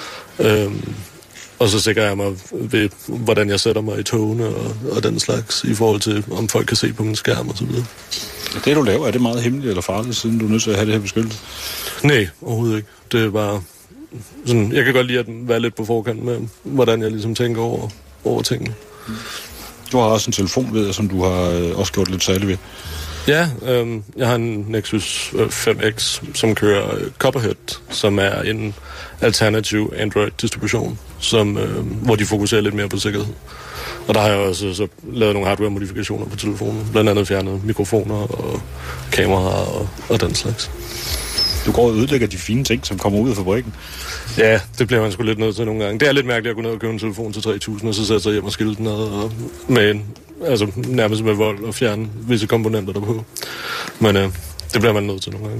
Og så sikrer jeg mig ved, hvordan jeg sætter mig i togene og den slags, i forhold til, om folk kan se på min skærm og så videre. Det, du laver, er det meget hemmeligt eller farligt, siden du er nødt til at have det her beskyttelse? Nej, overhovedet ikke. Det er bare sådan, jeg kan godt lide at være lidt på forkant med, hvordan jeg ligesom tænker over tingene. Du har også en telefon, ved jeg, som du har også gjort lidt særligt ved. Ja, jeg har en Nexus 5X, som kører Copperhead, som er en alternativ Android-distribution, hvor de fokuserer lidt mere på sikkerhed. Og der har jeg også så lavet nogle hardware-modifikationer på telefonen, blandt andet fjernet mikrofoner og kameraer og den slags. Du går og ødelægger de fine ting, som kommer ud af fabrikken. Ja, det bliver man sgu lidt nødt til nogle gange. Det er lidt mærkeligt at gå ned og købe en telefon til 3.000, og så sætte sig hjem og skille den ned, og nærmest med vold og fjerne visse komponenter derpå. Men det bliver man nødt til nogle gange.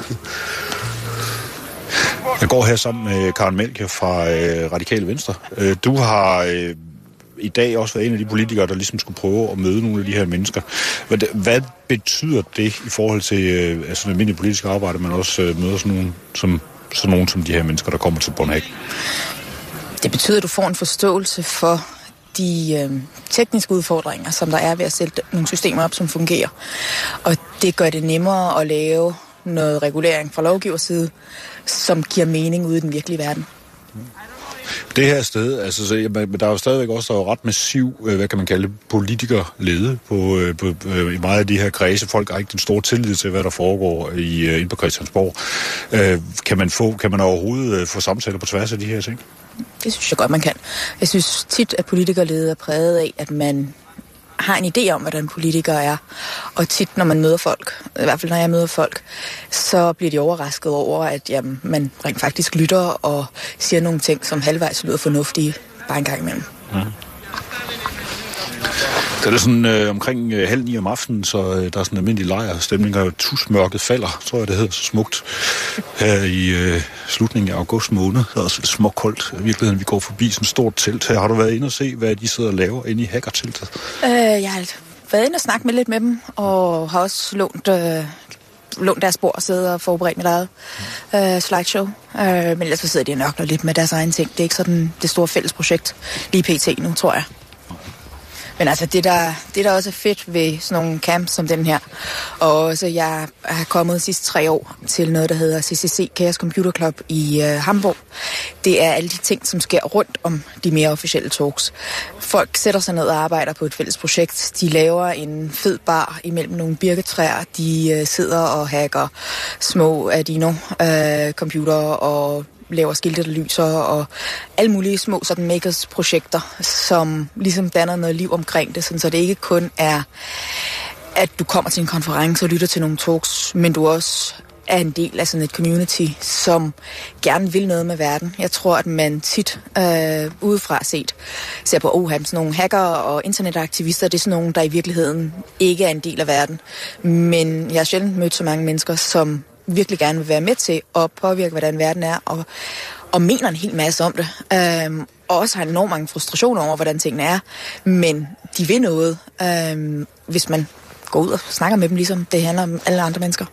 Jeg går her sammen med Karen Melchior fra Radikale Venstre. Du har i dag også været en af de politikere, der ligesom skulle prøve at møde nogle af de her mennesker. Hvad betyder det i forhold til sådan almindelig politisk arbejde, man også møder sådan nogen som de her mennesker, der kommer til Bornhack? Det betyder, at du får en forståelse for de tekniske udfordringer, som der er ved at sætte nogle systemer op, som fungerer. Og det gør det nemmere at lave noget regulering fra lovgivers side, som giver mening ude i den virkelige verden. Det her sted, altså, der er jo stadigvæk også ret massiv, hvad kan man kalde det, politikerlede i meget af de her kredse. Folk har ikke den store tillid til, hvad der foregår inde på Christiansborg. Kan man overhovedet få samtaler på tværs af de her ting? Det synes jeg godt, man kan. Jeg synes tit, at politikerlede er præget af, at man har en idé om, hvordan politikere er. Og tit, når man møder folk, i hvert fald når jeg møder folk, så bliver de overrasket over, at jamen, man rent faktisk lytter og siger nogle ting, som halvvejs lyder fornuftige, bare en gang imellem. Ja. Så er det sådan omkring 8:30 om aftenen, så der er sådan en almindelig lejrstemning, og tusmørket falder, tror jeg det hedder, så smukt, her i slutningen af august måned. Det er også lidt småkoldt. I virkeligheden, vi går forbi sådan et stort telt her. Har du været inde og se, hvad de sidder og laver inde i hackerteltet? Jeg har været inde og snakke med lidt med dem, og har også lånt deres bord og siddet og forberedt mit eget slideshow. Men ellers så sidder de og nørkler lidt med deres egen ting. Det er ikke sådan det store fælles projekt lige pt. Nu, tror jeg. Men altså, det der også er fedt ved sådan nogle camps som den her, og også jeg har kommet de sidste 3 år til noget, der hedder CCC, Chaos Computer Club i Hamburg. Det er alle de ting, som sker rundt om de mere officielle talks. Folk sætter sig ned og arbejder på et fælles projekt. De laver en fed bar imellem nogle birketræer. De sidder og hacker små Arduino-computer og laver skilte, der lyser, og alle mulige små sådan makers-projekter, som ligesom danner noget liv omkring det, sådan, så det ikke kun er, at du kommer til en konference og lytter til nogle talks, men du også er en del af sådan et community, som gerne vil noget med verden. Jeg tror, at man tit udefra set ser på sådan nogle hacker og internetaktivister, det er sådan nogle, der i virkeligheden ikke er en del af verden. Men jeg har sjældent mødt så mange mennesker, som virkelig gerne vil være med til at påvirke, hvordan verden er, og mener en hel masse om det. Og også har enormt mange frustrationer over, hvordan tingene er. Men de vil noget, hvis man går ud og snakker med dem, ligesom det handler om alle andre mennesker.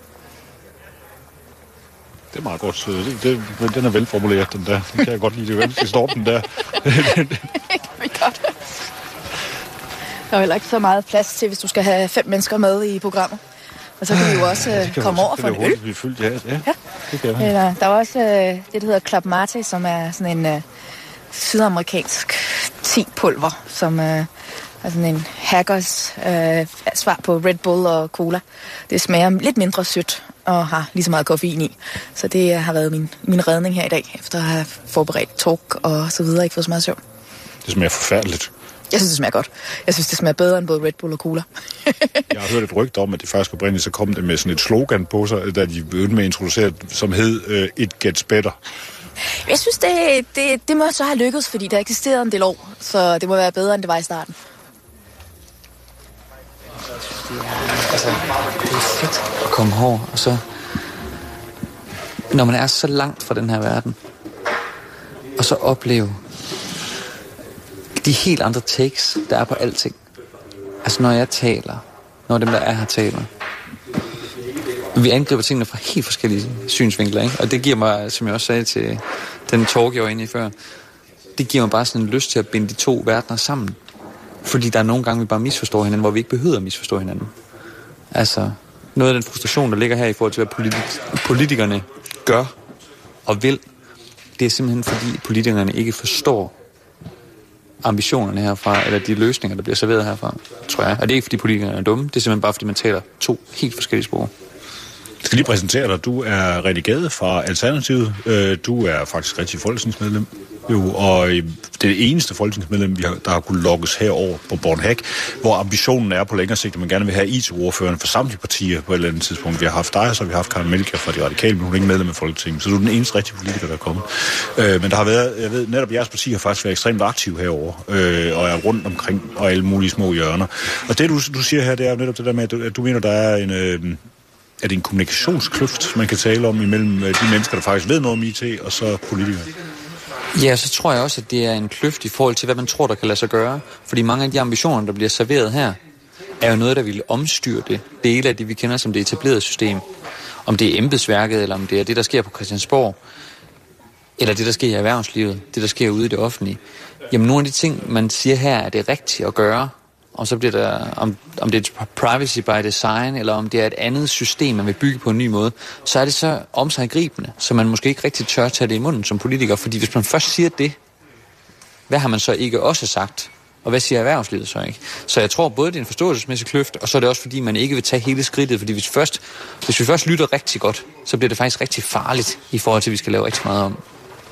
Det er meget godt. Den er velformuleret, den der. Den kan jeg godt lide. Det er vel, står den der. Det er godt. Der er heller ikke så meget plads til, hvis du skal have 5 mennesker med i programmet. Og så kan vi jo også komme over for en øl. Blive fyldt, ja. Det kan der er også det, der hedder Club Mate, som er sådan en sydamerikansk te-pulver, som er sådan en hackers svar på Red Bull og cola. Det smager lidt mindre sødt og har lige så meget koffein i. Så det har været min redning her i dag, efter at have forberedt talk og så videre, ikke fået så meget søvn. Det smager forfærdeligt. Jeg synes, det smager godt. Jeg synes, det smager bedre end både Red Bull og cola. Jeg har hørt et rygte om, at det faktisk oprindeligt så kom det med sådan et slogan på sig, da de begyndte med at introducere, som hed It Gets Better. Jeg synes, det må så have lykkedes, fordi det har eksisteret en del år, så det må være bedre, end det var i starten. Det er fedt at komme herover, og så, når man er så langt fra den her verden, og så opleve de helt andre takes, der er på alting. Altså når jeg taler, når dem der er her taler, vi angriber tingene fra helt forskellige synsvinkler, ikke? Og det giver mig, som jeg også sagde til den talk, jeg var inde i før, det giver mig bare sådan en lyst til at binde de 2 verdener sammen. Fordi der er nogle gange, vi bare misforstår hinanden, hvor vi ikke behøver at misforstå hinanden. Altså, noget af den frustration, der ligger her i forhold til, hvad politikerne gør og vil, det er simpelthen fordi politikerne ikke forstår ambitionerne herfra, eller de løsninger, der bliver serveret herfra, tror jeg. Og det er ikke, fordi politikerne er dumme, det er simpelthen bare, fordi man taler 2 helt forskellige sprog. Jeg skal lige præsentere dig. Du er René Gade fra Alternativet. Du er faktisk rigtig folketingsmedlem. Og det eneste folketingsmedlem, der har kunnet lokkes herover på Bornhack, hvor ambitionen er på længere sigt, at man gerne vil have IT-ordførerne for samtlige partier på et eller andet tidspunkt. Vi har haft dig, så vi har haft Karen Melchior fra De Radikale, men hun er ikke medlem af Folketinget. Så du er den eneste rigtige politiker, der er kommet. Men der har været, jeg ved, netop jeres parti har faktisk været ekstremt aktiv herover og er rundt omkring og alle mulige små hjørner. Og det, du siger her, det er netop det der med, at du mener, der er er det en kommunikationskløft, man kan tale om imellem de mennesker, der faktisk ved noget om IT, og så politikere? Ja, så tror jeg også, at det er en kløft i forhold til, hvad man tror, der kan lade sig gøre. Fordi mange af de ambitioner, der bliver serveret her, er jo noget, der vil omstyre det. Dele af det, vi kender som det etablerede system. Om det er embedsværket, eller om det er det, der sker på Christiansborg, eller det, der sker i erhvervslivet, det, der sker ude i det offentlige. Jamen, nogle af de ting, man siger her, er det rigtigt at gøre, og så bliver der, om det er privacy by design, eller om det er et andet system, man vil bygge på en ny måde, så er det så omsiggribende, så man måske ikke rigtig tør tage det i munden som politiker, fordi hvis man først siger det, hvad har man så ikke også sagt? Og hvad siger erhvervslivet så ikke? Så jeg tror både, det er en forståelsesmæssig kløft, og så er det også, fordi man ikke vil tage hele skridtet, fordi hvis vi først lytter rigtig godt, så bliver det faktisk rigtig farligt i forhold til, at vi skal lave rigtig meget om.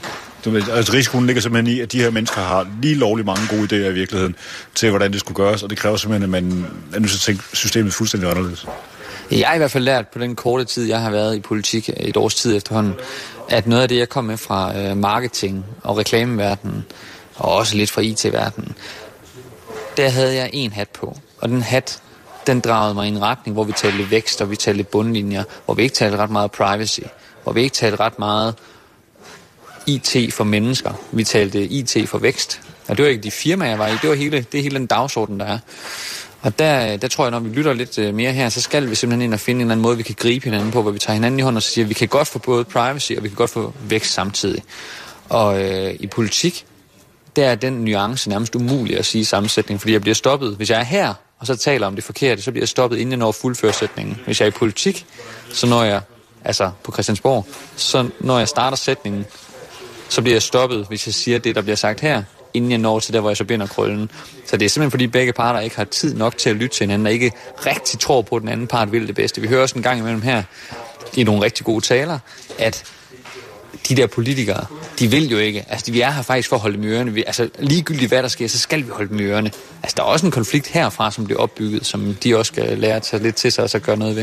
Altså risikoen ligger simpelthen i, at de her mennesker har lige lovligt mange gode idéer i virkeligheden til, hvordan det skulle gøres, og det kræver simpelthen, at man er nødt til at tænke systemet fuldstændig anderledes. Jeg har i hvert fald lært på den korte tid, jeg har været i politik, et års tid efterhånden, at noget af det, jeg kom med fra marketing og reklameverdenen, og også lidt fra IT-verdenen, der havde jeg en hat på. Og den hat, den dragede mig i en retning, hvor vi talte vækst, og vi talte bundlinjer, hvor vi ikke talte ret meget privacy, hvor vi ikke talte ret meget IT for mennesker. Vi talte IT for vækst. Og det var ikke de firmaer, jeg var i, det var hele den dagsorden, der er. Og der tror jeg, når vi lytter lidt mere her, så skal vi simpelthen ind og finde en eller anden måde, vi kan gribe hinanden på, hvor vi tager hinanden i hånden og siger, at vi kan godt få både privacy, og vi kan godt få vækst samtidig. Og i politik, der er den nuance nærmest umulig at sige sammensætning, fordi jeg bliver stoppet. Hvis jeg er her, og så taler om det forkerte, så bliver jeg stoppet, inden jeg når fuldfører sætningen. Hvis jeg er i politik, så når jeg, altså på Christiansborg, så når jeg starter sætningen, så bliver jeg stoppet, hvis jeg siger det, der bliver sagt her, inden jeg når til der, hvor jeg så binder krøllen. Så det er simpelthen, fordi begge parter ikke har tid nok til at lytte til hinanden, og ikke rigtig tror på, at den anden part vil det bedste. Vi hører også en gang imellem her, i nogle rigtig gode taler, at de der politikere, de vil jo ikke. Altså, vi er her faktisk for at holde dem i ørerne. Altså, ligegyldigt hvad der sker, så skal vi holde dem i ørerne. Altså, der er også en konflikt herfra, som bliver opbygget, som de også skal lære at tage lidt til sig, og så gøre noget ved.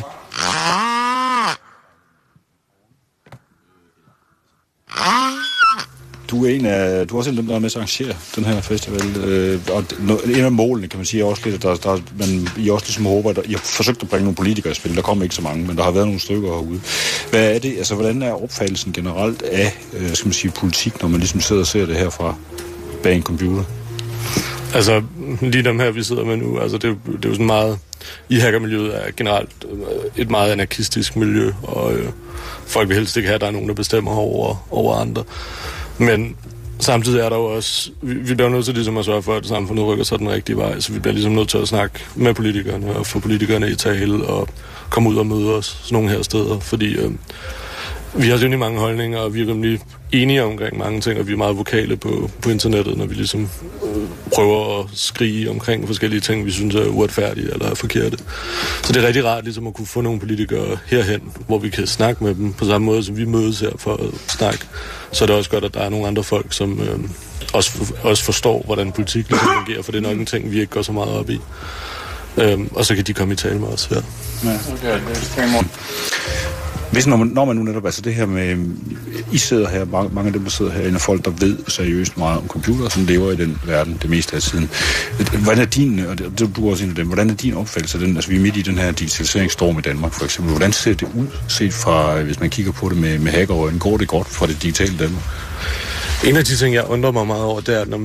Du er også en af dem, der er med til at arrangere den her festival. Og en af målene, kan man sige, er også lidt, at I også ligesom håber, at I har forsøgt at bringe nogle politikere i spil. Der kommer ikke så mange, men der har været nogle stykker herude. Hvad er det? Altså, hvordan er opfattelsen generelt af, skal man sige, politik, når man ligesom sidder og ser det her fra bag en computer? Altså, lige dem her, vi sidder med nu, altså det er jo sådan meget... I hackermiljøet er generelt et meget anarkistisk miljø, og folk vil helst ikke have, at der er nogen, der bestemmer over andre. Men samtidig er der jo også... Vi bliver nødt til ligesom at sørge for, at samfundet rykker sig den rigtige vej, så vi bliver ligesom nødt til at snakke med politikerne og få politikerne i tale og komme ud og møde os sådan nogle her steder, fordi vi har rimelig mange holdninger, og vi er rimelig enige omkring mange ting, og vi er meget vokale på internettet, når vi ligesom prøver at skrige omkring forskellige ting, vi synes er uretfærdige eller er forkerte. Så det er rigtig rart ligesom at kunne få nogle politikere herhen, hvor vi kan snakke med dem på samme måde, som vi mødes her for at snakke. Så er det også godt, at der er nogle andre folk, som også forstår, hvordan politik ligesom fungerer, for det er nok en ting, vi ikke går så meget op i. Og så kan de komme i tale med os her. Ja. Okay. Hvis når man nu netop, altså det her med, I sidder her, mange af dem, der sidder herinde, er folk, der ved seriøst meget om computer, som lever i den verden det meste af tiden. Hvordan er din, og du er også en af dem, hvordan er din opfattelse af den? Altså vi er midt i den her digitaliseringsstorm i Danmark, for eksempel. Hvordan ser det ud, set fra, hvis man kigger på det med hackerøjne? Går det godt fra det digitale Danmark? En af de ting, jeg undrer mig meget over, det er,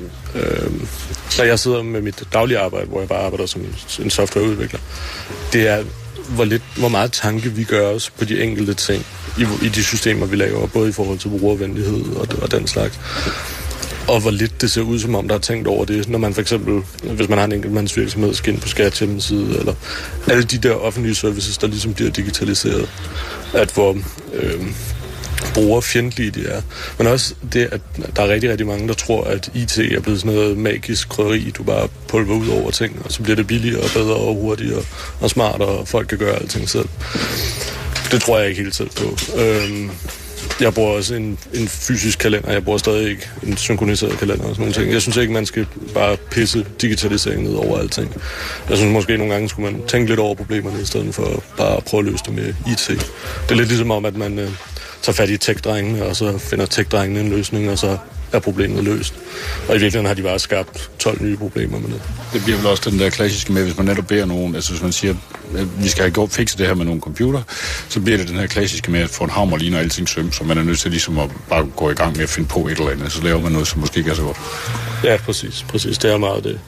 når jeg sidder med mit daglige arbejde, hvor jeg bare arbejder som en softwareudvikler, det er, hvor meget tanke vi gør os på de enkelte ting i de systemer, vi laver, både i forhold til brugervenlighed og den slags. Og hvor lidt det ser ud, som om der er tænkt over det, når man for eksempel, hvis man har en enkeltmandsvirksomhed, skal ind på Skats hjemmeside, eller alle de der offentlige services, der ligesom bliver digitaliseret, at hvor brugerfjendtlige de er. Men også det, at der er rigtig, rigtig mange, der tror, at IT er blevet sådan noget magisk krydderi, du bare pulver ud over ting, og så bliver det billigere og bedre og hurtigere og smartere, og folk kan gøre alting selv. Det tror jeg ikke helt selv på. Jeg bruger også en fysisk kalender, jeg bruger stadig ikke en synkroniseret kalender og sådan nogle ting. Jeg synes ikke, man skal bare pisse digitaliseringen ned over alting. Jeg synes måske nogle gange skulle man tænke lidt over problemerne, i stedet for bare at prøve at løse det med IT. Det er lidt ligesom om, at man tager fat i tech-drengene, og så finder tech-drengene en løsning, og så er problemet løst. Og i virkeligheden har de bare skabt 12 nye problemer med det. Det bliver vel også den der klassiske med, hvis man netop beder nogen, altså hvis man siger, at vi skal have fikset det her med nogle computer, så bliver det den her klassiske med, at få en hammer lige når alting søm, så man er nødt til ligesom at bare gå i gang med at finde på et eller andet, så laver man noget, som måske ikke er så godt. Ja, præcis. Det er meget det.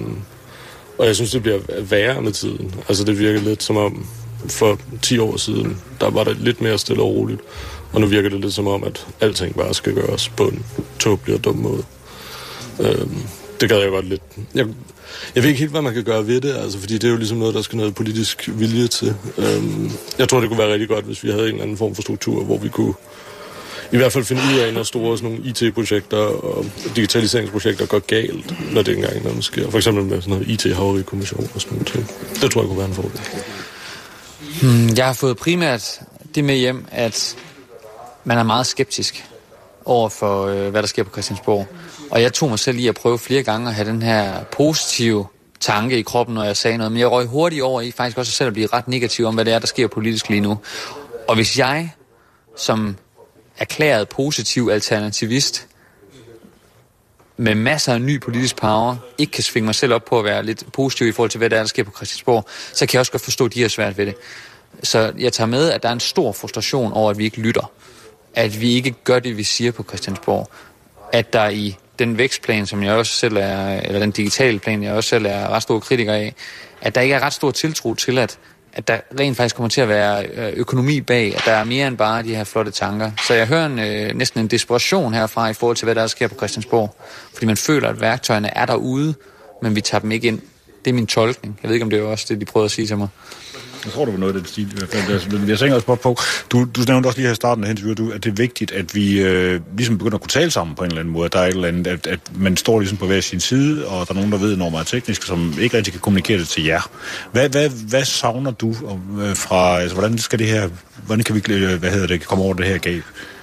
Og jeg synes, det bliver værre med tiden. Altså det virker lidt som om, for 10 år siden, der var det lidt mere stille og roligt. Og nu virker det lidt som om, at alting bare skal gøres på en tåbelig og dum måde. Det gad jeg godt lidt. Jeg ved ikke helt, hvad man kan gøre ved det, altså, fordi det er jo ligesom noget, der skal noget politisk vilje til. Jeg tror, det kunne være rigtig godt, hvis vi havde en eller anden form for struktur, hvor vi kunne i hvert fald finde ud af, når store sådan nogle IT-projekter og digitaliseringsprojekter går galt, når det engang når det sker. For eksempel med sådan noget IT-havarikommission og sådan noget ting. Det tror jeg kunne være en fordel. Jeg har fået primært det med hjem, at man er meget skeptisk. over for, hvad der sker på Christiansborg. Og jeg tog mig selv i at prøve flere gange at have den her positive tanke i kroppen, når jeg sagde noget. Men jeg røg hurtigt over i faktisk også selv at blive ret negativ om, hvad det er, der sker politisk lige nu. Og hvis jeg, som erklæret positiv alternativist, med masser af ny politisk power, ikke kan svinge mig selv op på at være lidt positiv i forhold til, hvad der sker på Christiansborg, så kan jeg også godt forstå, at de er svært ved det. Så jeg tager med, at der er en stor frustration over, at vi ikke lytter. At vi ikke gør det, vi siger på Christiansborg. At der i den vækstplan, som jeg også selv er, eller den digitale plan, jeg også selv er ret stor kritiker af, at der ikke er ret stor tiltro til, at der rent faktisk kommer til at være økonomi bag, at der er mere end bare de her flotte tanker. Så jeg hører næsten en desperation herfra i forhold til, hvad der sker på Christiansborg. Fordi man føler, at værktøjerne er derude, men vi tager dem ikke ind. Det er min tolkning. Jeg ved ikke, om det er også det, de prøvede at sige til mig. Jeg tror, det var noget af den stil i hvert fald. Jeg tænker også på, du nævnte også lige her i starten af interviewet, at det er vigtigt, at vi ligesom begynder at kunne tale sammen på en eller anden måde. At der er et eller andet, at man står ligesom på hver sin side, og der er nogen, der ved enormt meget teknisk, som ikke rigtig kan kommunikere det til jer. Hvad savner du fra, altså hvordan kan vi komme over det her gab?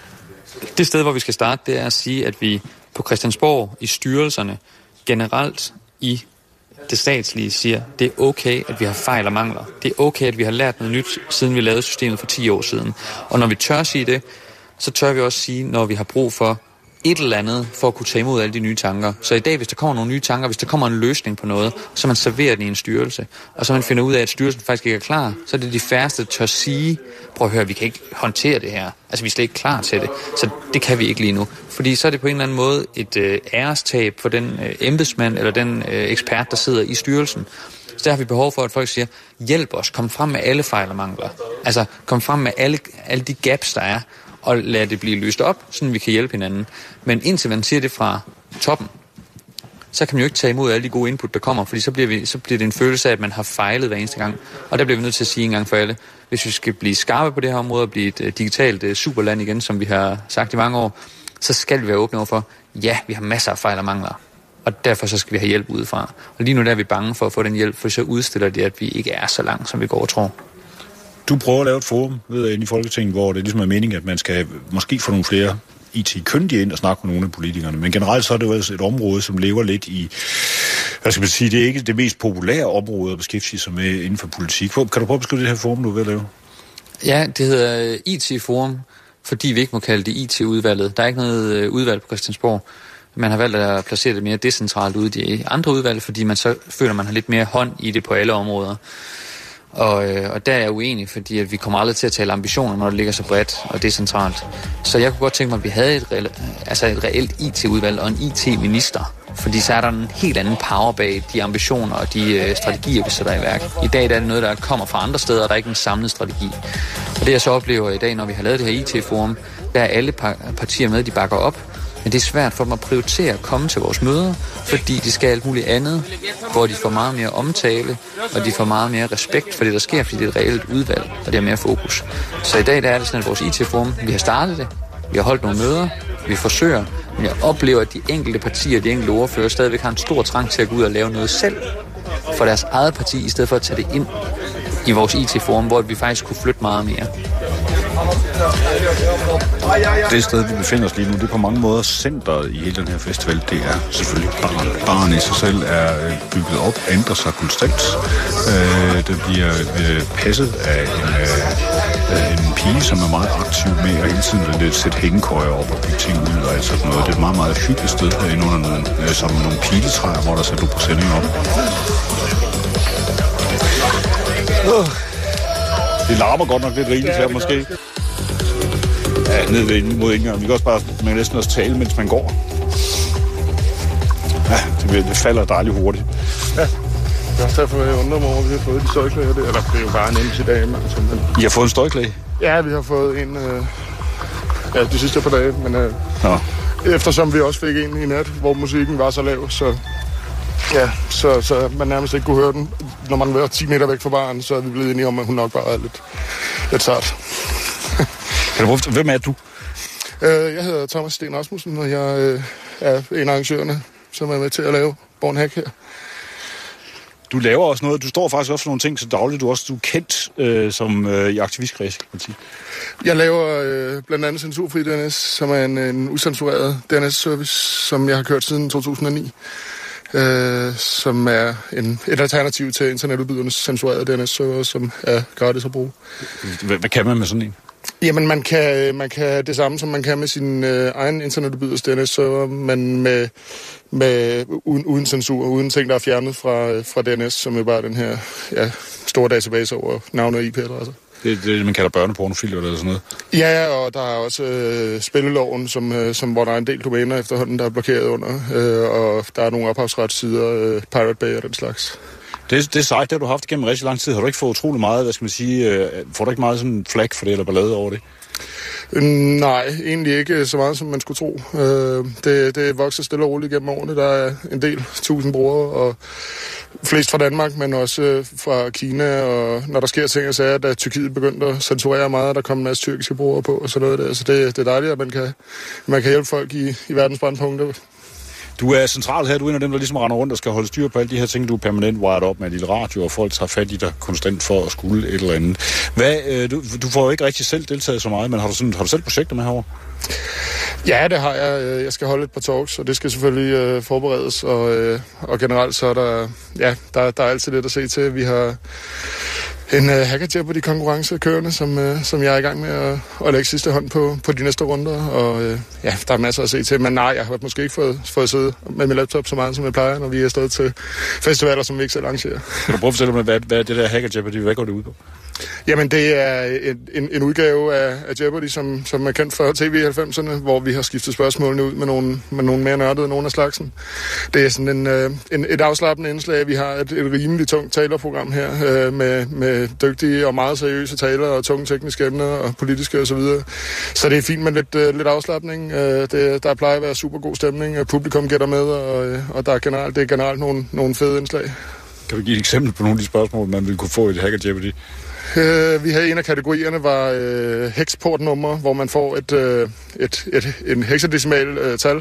Det sted, hvor vi skal starte, det er at sige, at vi på Christiansborg, i styrelserne, generelt i det statslige siger, det er okay, at vi har fejl og mangler. Det er okay, at vi har lært noget nyt, siden vi lavede systemet for 10 år siden. Og når vi tør sige det, så tør vi også sige, når vi har brug for et eller andet, for at kunne tage imod alle de nye tanker. Så i dag, hvis der kommer nogle nye tanker, hvis der kommer en løsning på noget, så man serverer den i en styrelse, og så man finder ud af, at styrelsen faktisk ikke er klar, så er det de færreste, der tør sige, prøv at høre, vi kan ikke håndtere det her. Altså, vi er slet ikke klar til det. Så det kan vi ikke lige nu. Fordi så er det på en eller anden måde et ærestab for den embedsmand eller den ekspert, der sidder i styrelsen. Så der har vi behov for, at folk siger, hjælp os, kom frem med alle fejl og mangler. Altså, kom frem med alle de gaps, der er, og lad det blive løst op, så vi kan hjælpe hinanden. Men indtil man siger det fra toppen, så kan man jo ikke tage imod alle de gode input, der kommer, fordi så bliver det en følelse af, at man har fejlet hver eneste gang. Og der bliver vi nødt til at sige en gang for alle, hvis vi skal blive skarpe på det her område og blive et digitalt superland igen, som vi har sagt i mange år, så skal vi være åbne over for, ja, vi har masser af fejl og mangler. Og derfor så skal vi have hjælp udefra. Og lige nu der er vi bange for at få den hjælp, for så udstiller det, at vi ikke er så langt, som vi går og tror. Du prøver at lave et forum inde i Folketinget, hvor det ligesom er meningen, at man skal måske få nogle flere IT-kyndige ind og snakke med nogle af politikerne. Men generelt så er det jo altså et område, som lever lidt i, hvad skal man sige, det er ikke det mest populære område at beskæftige sig med inden for politik. Kan du prøve at beskrive det her forum, du er ved at lave? Ja, det hedder IT-forum, fordi vi ikke må kalde det IT-udvalget. Der er ikke noget udvalg på Christiansborg. Man har valgt at placere det mere decentralt ude i de andre udvalg, fordi man så føler, at man har lidt mere hånd i det på alle områder. Og der er jeg uenig, fordi at vi kommer aldrig til at tale ambitioner, når det ligger så bredt og decentralt. Så jeg kunne godt tænke mig, at vi havde et reelt IT-udvalg og en IT-minister. Fordi så er der en helt anden power bag de ambitioner og de strategier, vi sætter i værk. I dag der er det noget, der kommer fra andre steder, og der er ikke en samlet strategi. Og det jeg så oplever i dag, når vi har lavet det her IT-forum, der er alle partier med, de bakker op. Men det er svært for dem at prioritere at komme til vores møder, fordi de skal alt muligt andet, hvor de får meget mere omtale, og de får meget mere respekt for det, der sker, fordi det er et reelt udvalg, og det er mere fokus. Så i dag der er det sådan, at vores IT-forum, vi har startet det, vi har holdt nogle møder, vi forsøger, men jeg oplever, at de enkelte partier, de enkelte ordfører, stadigvæk har en stor trang til at gå ud og lave noget selv for deres eget parti, i stedet for at tage det ind i vores IT-forum, hvor vi faktisk kunne flytte meget mere. Det sted, vi befinder os lige nu, det er på mange måder centret i hele den her festival. Det er selvfølgelig baren. Baren i sig selv er bygget op, ændrer sig konstant. Det bliver passet af en pige, som er meget aktiv med at hele tiden sætte hængekøjer op og bygge ting ud og sådan noget. Det er et meget, meget hyggeligt sted herinde under nogle piletræer, hvor der sætter du præsending op. Det larmer godt nok lidt rigeligt her, måske. Ja, ned mod indgangen. Vi kan også bare, man kan næsten også tale, mens man går. Ja, det falder dejligt hurtigt. Ja, det er også derfor, jeg undrer mig over, at vi har fået de støjklager der. Eller det er jo bare en enkelt dag. I har fået en støjklage? Ja, vi har fået en de sidste par dage. Men eftersom vi også fik en i nat, hvor musikken var så lav, så man nærmest ikke kunne høre den. Når man var 10 meter væk fra baren, så er vi blevet enige om, at hun nok bare er lidt sart. Hvem er du? Jeg hedder Thomas Sten Rasmussen, og jeg er en af arrangørerne, som er med til at lave Born Hack her. Du laver også noget, du står faktisk også for nogle ting så dagligt, du er kendt som i aktivistkreds, kan man sige. Jeg laver blandt andet Censurfri DNS, som er en ucensureret DNS-service, som jeg har kørt siden 2009. Som er et alternativ til internetudbydernes censurerede DNS-server, som er gratis at bruge. Hvad kan man med sådan en? Jamen, man kan det samme, som man kan med sin egen internetudbyders DNS-server, men uden censur, uden ting, der er fjernet fra DNS, som er bare den her store database over navne og IP-adresser. Det man kalder børnepornofilter eller sådan noget? Ja, og der er også spilleloven, hvor der er en del domæner efterhånden, der er blokeret under, og der er nogle ophavsretssider, Pirate Bay og den slags. Det er sejt, det har du haft igennem rigtig lang tid. Har du ikke fået utrolig meget, hvad skal man sige, får du ikke meget sådan flag for det, eller ballade over det? Nej, egentlig ikke så meget, som man skulle tro. Det vokser stille og roligt gennem årene. Der er en del 1000 brugere, og flest fra Danmark, men også fra Kina. Og når der sker ting og sager, da Tyrkiet begyndte at censurere meget, der kom en masse tyrkiske brugere på og sådan noget der. Så det er dejligt, at man kan hjælpe folk i verdens brandpunkter. Du er central her, du er en af dem, der ligesom render rundt og skal holde styr på alle de her ting, du er permanent wired op med dit radio, og folk tager fat i dig konstant for at skulle et eller andet. Du får jo ikke rigtig selv deltaget så meget, men har du selv projekter med herovre? Ja, det har jeg. Jeg skal holde et par talks, og det skal selvfølgelig forberedes, og generelt så er der er altid lidt at se til. Vi har en Hacker Jeopardy-konkurrence kørende, som jeg er i gang med at lægge sidste hånd på de næste runder, og der er masser at se til, men nej, jeg har måske ikke fået sidde med min laptop så meget, som jeg plejer, når vi er afsted til festivaler, som vi ikke selv arrangerer. Kan du prøve at fortælle mig, hvad er det der Hacker Jeopardy, hvad går det ud på? Jamen, det er en udgave af Jeopardy, som er kendt fra TV i 90'erne, hvor vi har skiftet spørgsmålene ud med nogle mere nørdede, nogle af slagsen. Det er sådan et afslappende indslag. Vi har et rimeligt tungt talerprogram her, med dygtige og meget seriøse talere og tunge tekniske emner og politiske osv. Så det er fint med lidt afslapning. Der plejer at være super god stemning, publikum gætter med, og det er generelt nogle fede indslag. Kan du give et eksempel på nogle af de spørgsmål, man ville kunne få i et Hacker Jeopardy? Vi havde en af kategorierne var heksportnummer, hvor man får en hexadecimal tal,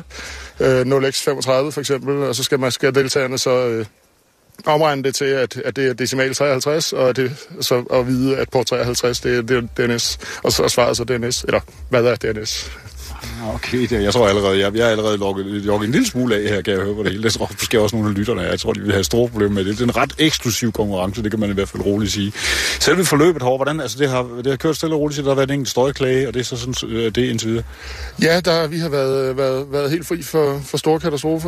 0x35 for eksempel, og så skal deltagerne så omregne det til, at det er decimal 53, og så at vide, at port 53 det er DNS, og så svaret så DNS, eller hvad er DNS? Okay, jeg tror allerede, jeg er allerede logget en lille smule af her, kan jeg høre på det hele. Det tror måske også nogle af lytterne. Jeg tror, de vil have store problemer med det. Det er en ret eksklusiv konkurrence, det kan man i hvert fald roligt sige. Selve forløbet herovre, hvordan, altså det har kørt stille og roligt, så der har været en enkelt støjklage, og det er så sådan, det indtil videre. Ja, vi har været helt fri for store katastrofer.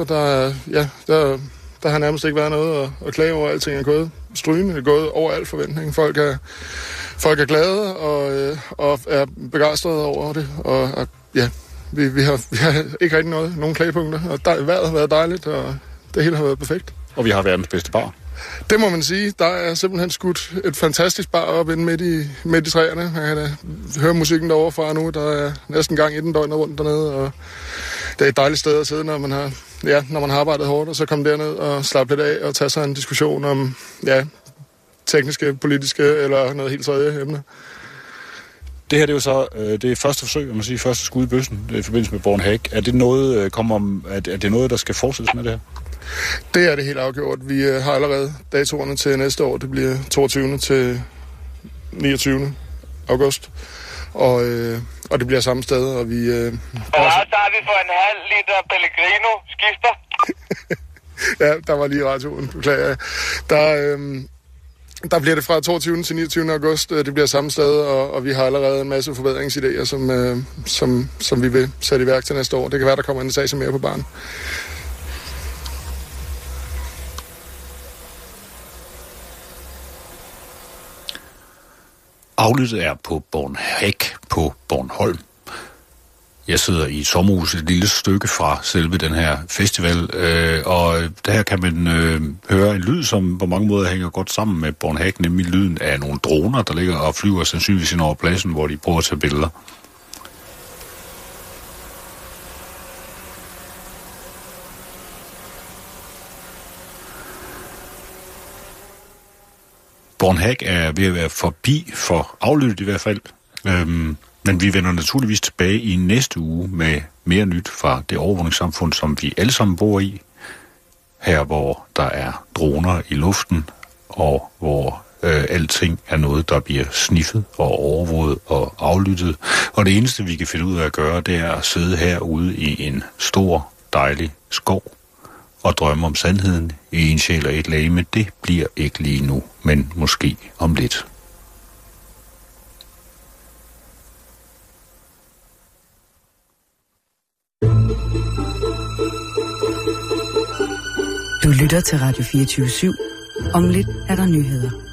Der har nærmest ikke været noget at klage over. Alting er gået strygende, gået over al forventning. Folk er glade og er begejstrede over det, og vi har ikke rigtig nogen klagepunkter, og vejret har været dejligt, og det hele har været perfekt. Og vi har verdens bedste bar. Det må man sige. Der er simpelthen skudt et fantastisk bar op inde midt i træerne. Jeg kan da høre musikken derovre fra nu. Der er næsten gang i den døgnet rundt dernede, og det er et dejligt sted at sidde, når man har arbejdet hårdt, og så komme derned og slappe lidt af og tage sig en diskussion om tekniske, politiske eller noget helt tredje emne. Det her det er jo så det første forsøg, man sige, første skud i bøssen i forbindelse med Born Hack. Er det noget, er det noget, der skal fortsættes med det her? Det er det helt afgjort. Vi har allerede datorerne til næste år. Det bliver 22. til 29. august. Og det bliver samme sted, og vi... Og der har vi for en halv liter Pellegrino. Skifter. Ja, der var lige radioen. Beklager. Der bliver det fra 22. til 29. august. Det bliver samme sted, og vi har allerede en masse forbedringsidéer, som vi vil sætte i værk til næste år. Det kan være, der kommer en sag mere på banen. Aflyttet er på Born Hack på Bornholm. Jeg sidder i et sommerhus et lille stykke fra selve den her festival, og der kan man høre en lyd, som på mange måder hænger godt sammen med Born Hack, nemlig lyden af nogle droner, der ligger og flyver sandsynligvis ind over pladsen, hvor de prøver at tage billeder. Born Hack er ved at være forbi for aflyttet i hvert fald. Men vi vender naturligvis tilbage i næste uge med mere nyt fra det overvågningssamfund, som vi alle sammen bor i. her hvor der er droner i luften, og hvor alting er noget, der bliver sniffet og overvåget og aflyttet. Og det eneste, vi kan finde ud af at gøre, det er at sidde herude i en stor, dejlig skov og drømme om sandheden i en sjæl og et legeme. Det bliver ikke lige nu, men måske om lidt. Du lytter til Radio 24/7. Om lidt er der nyheder.